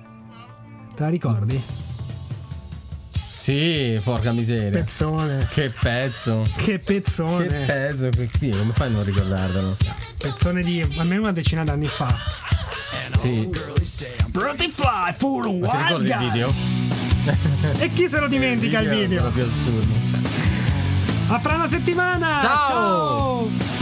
Te la ricordi? Sì, porca miseria. Pezzone. Che pezzo. Che pezzone. Che pezzo. Che sì, come fai a non ricordarlo? Pezzone di almeno una decina d'anni fa. Sì. Pretty fly for a Ti white ricordi il guy. video? E chi se lo dimentica il è video? proprio assurdo. A fra una settimana. Ciao. Ciao.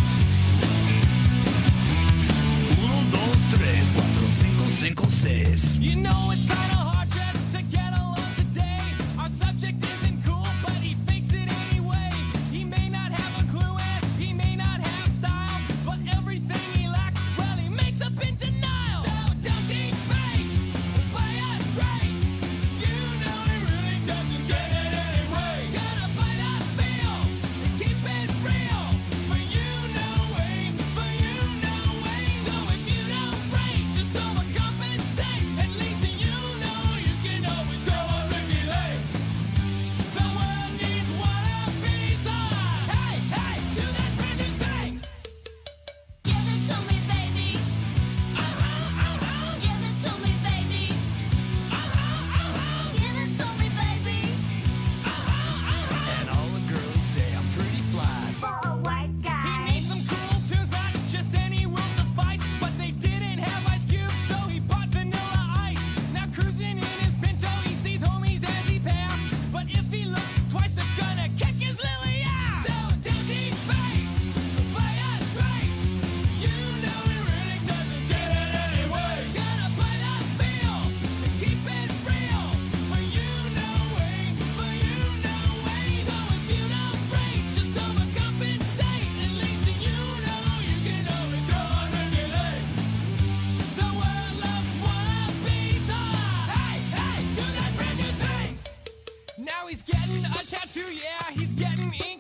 Uno, dos, tres, cuatro, cinco, cinco, seis. You know it's kind of hard just to get along today. Our subject isn't cool, but he fakes it anyway. He may not have a clue and he may not have style, but everything he lacks, well, he makes up in denial. So don't debate, play us straight. You know he really doesn't get it anyway. Gotta fight our feel and keep it real. For you know way, for you know way. So if you don't break, just overcompensate. At least you know you can always go on Ricky Lake. The world needs one piece of. Hey, hey, do that brand new thing. Give it to me, baby. Uh-huh, uh-huh, Give it to me, baby. uh-huh, uh-huh, Give it to me, baby. uh-huh, uh-huh. And all the girls say I'm pretty fly. For a white He guy. needs some cool tunes, not just any will suffice. But they didn't have Ice Cube, so he bought Vanilla Ice. Now cruising in his Pinto, he sees homies as he pass. But if he looks twice, they're gonna kick his lily ass. So don't debate, play us straight. You know he really doesn't get it anyway. Gotta play the feel and keep it real. For you know way, for you know way. So if you don't break, just overcompensate. At least you know you can always go on regulate. The world loves one piece of. Hey, hey, do that brand new thing. Now he's getting a tattoo, yeah, he's getting ink